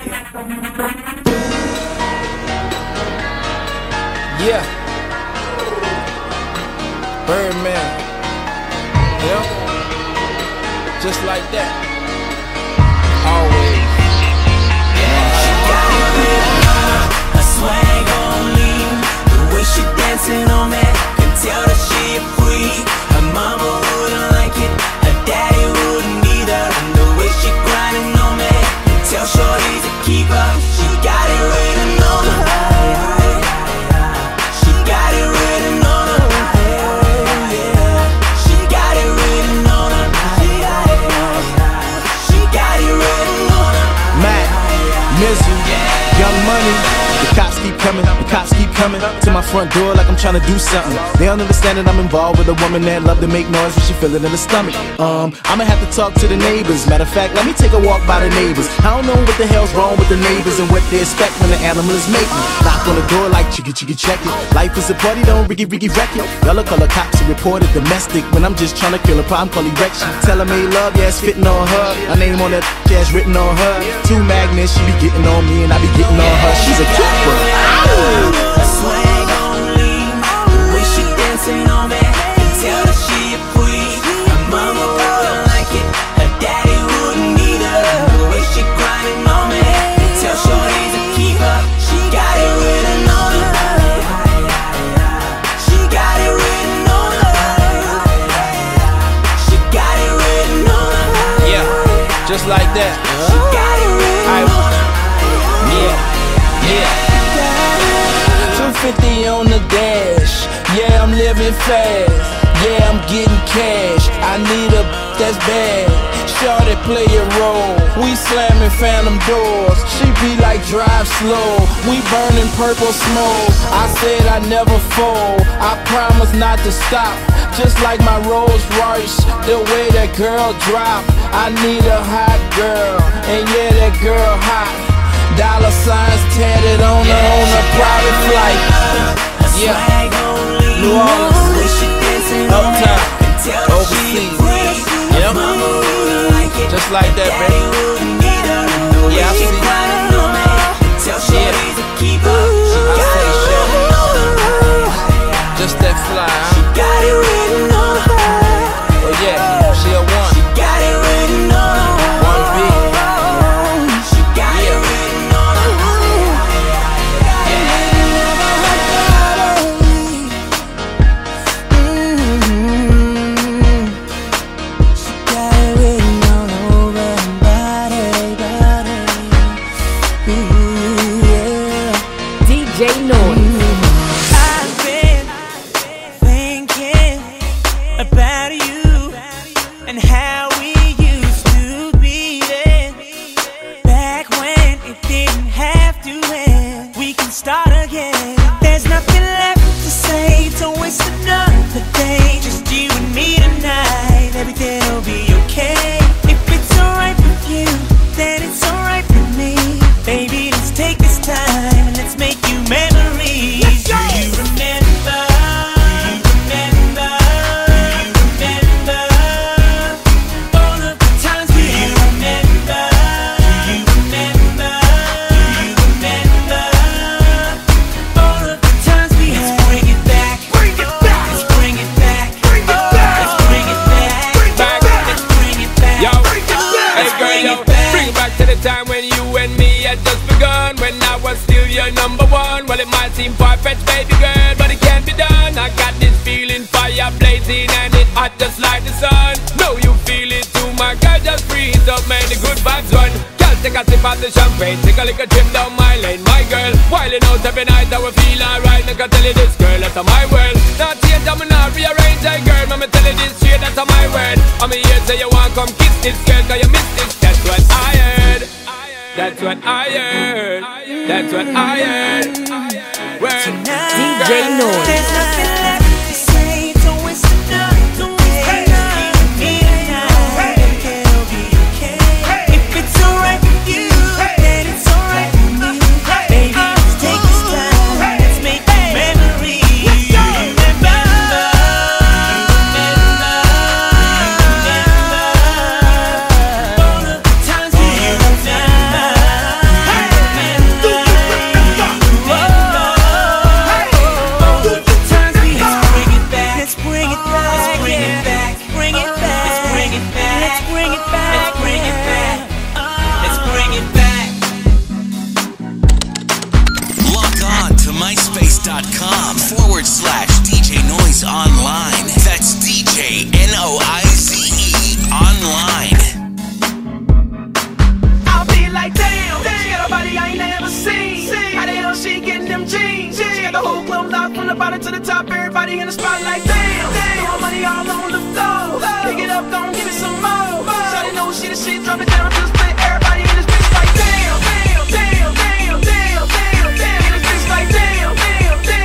Yeah. Birdman. Yeah. Just like that. Always. A swag on lean. The way she dancing on me, can tell that she a freak. Her mama wouldn't like it, her daddy wouldn't either. And the way she grinding coming to my front door like I'm trying to do something. They don't understand that I'm involved with a woman that love to make noise when she feel it in the stomach. I'ma have to talk to the neighbors. Matter of fact, let me take a walk by the neighbors. I don't know what the hell's wrong with the neighbors and what they expect when the animal is mating. Knock on the door like chicka chicka check it. Life is a party, don't riggy wreck it. Y'all call the cops and report it domestic when I'm just trying to kill a problem called erection. Tell her made love, yeah, it's fitting on her. My name on that ass written on her. Two magnets, she be getting on me and I be getting on her. She's a keeper. A swag only, the way she dancing on me, can tell that she a freak. Her mama wouldn't like it, her daddy wouldn't either. The way she grinding on me, can tell shorty's a keeper. She got it written on her. She got it written on her. She got it written on her. Yeah, just like that. She got it written on her. Yeah. 250 on the dash. Yeah, I'm living fast. Yeah, I'm getting cash. I need a that's bad. Shorty play a role. We slamming phantom doors. She be like drive slow. We burning purple smoke. I said I never fold. I promise not to stop. Just like my Rolls Royce, the way that girl drop. I need a hot girl, and yeah, that girl hot. Dollar signs tatted on her on a private flight. Yeah, New Orleans, uptown, overseas. Yep, just like that, baby. Yeah, I see. Yeah, I say sure. Just that fly, huh? She got it written on her. Oh yeah, she a one. She got it written on her. One big. She got it written on her. She got it written all over her body, body. Yeah. DJ Noise. I've been thinking about you and how we used to be then. Back when it didn't have to end. We can start again. There's nothing left to say, to waste another day. Just you and me tonight. Everything'll be okay. If it's alright with you, then it's alright with me. Baby, let's take this time and let's make you memories. Do you remember? All of the times we remember? Do you remember? All of the times we had? Let's bring it back. Let's bring it back. Let's bring it back. Let's bring it back. Yo, hey girl, yo, bring it back to the time when you and me had just begun. When I was still your number one. Well, it might seem far-fetched, baby girl, but it can't be done. I got this feeling, fire blazing, and it hot just like the sun. Know you feel it too, my girl, just freeze up, man, the good vibes run. Girl, take a sip of the champagne, take a little trip down my lane, my girl. Wildin' out every night, I will feel alright. I can tell you this, girl, that's my world. Not change, I'm not rearrange, hey girl, I'ma tell you this straight, that's my word. I'm here, say you want come kiss this girl, cause you miss this, that's what I heard. That's what I heard. That's what I heard. Word. DJ Noise. There's nothing left to say, to waste another day. You and me tonight. Everything'll be okay. If it's alright with you, then it's alright with me. Baby, let's take this time. Let's make memories. Do you remember? All of the times we remember? Let's bring it back. Bring it back. Bring it back. Let's bring it back. Let's bring it back. Let's bring it back. Let's bring it back. Log on to myspace.com/DJ Noise Online. That's DJ NOIZE Online. I'll be like, damn, she got a body I ain't never seen. How the hell she getting them jeans? She got the whole club locked from the bottom to the top. Everybody in the spotlight, damn, damn. Money all on the floor. Pick it up, gon' give it some more. Shawty know she the shit, drop it down, just play. Everybody in this bitch like, damn, damn, damn, damn, damn, damn, damn. In this bitch like, damn, damn, damn.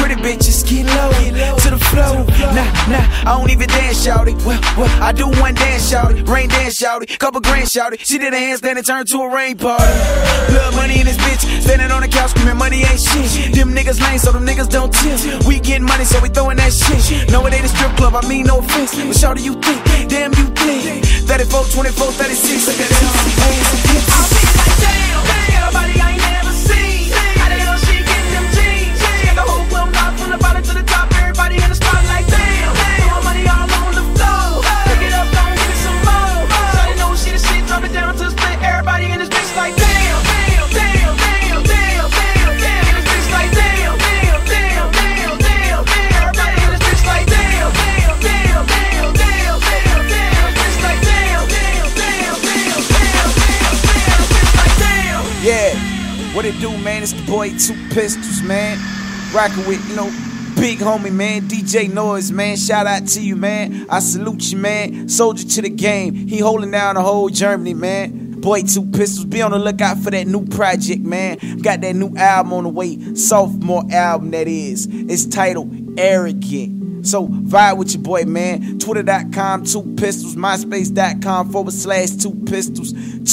pretty bitches get low to the flow. Nah, I don't even dance, shawty. Well, I do one dance, shawty. Rain dance, shawty. Couple grand, shawty. She did a handstand and turned to a rain party. Blood money in this bitch. Standing on the couch screaming money ain't shit. Them niggas lame, so them niggas don't tip. We getting money, so we throwing that shit. No, it ain't a strip club, I mean no offense. But shawty, you think, damn, you think. 34, 24, 36. Look at that. I'll be like, damn, nobody I ain't never seen. How the hell she getting them jeans? She got the whole club locked from the bottom to the top. Everybody in the spot like, damn, my money all on the floor. Pick it up, don't give me some more. Shawty know she the shit, drop it down to the split. Everybody in this bitch like, damn, damn, damn, damn, damn, damn, damn. In this bitch like, damn, damn, damn, damn, damn, damn. Everybody in this bitch like, damn, damn, damn, damn, damn, damn, damn. Bitch like, damn, damn, damn, damn, damn, damn. Bitch like, damn. Yeah, what it do, man? It's the boy Two Pistols, man. Rockin' with, big homie, man. DJ Noise, man. Shout out to you, man. I salute you, man. Soldier to the game. He holding down the whole Germany, man. Boy Two Pistols, be on the lookout for that new project, man. Got that new album on the way. Sophomore album, that is. It's titled Arrogant. So vibe with your boy, man. Twitter.com, 2 Pistols. MySpace.com/2 Pistols.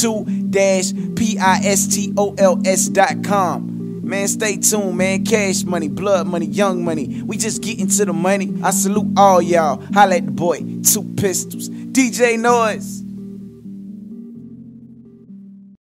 2-PISTOLS.com. Man, stay tuned, man. Cash money, blood money, young money. We just getting to the money. I salute all y'all. Holla at the boy, 2 Pistols. DJ Noise.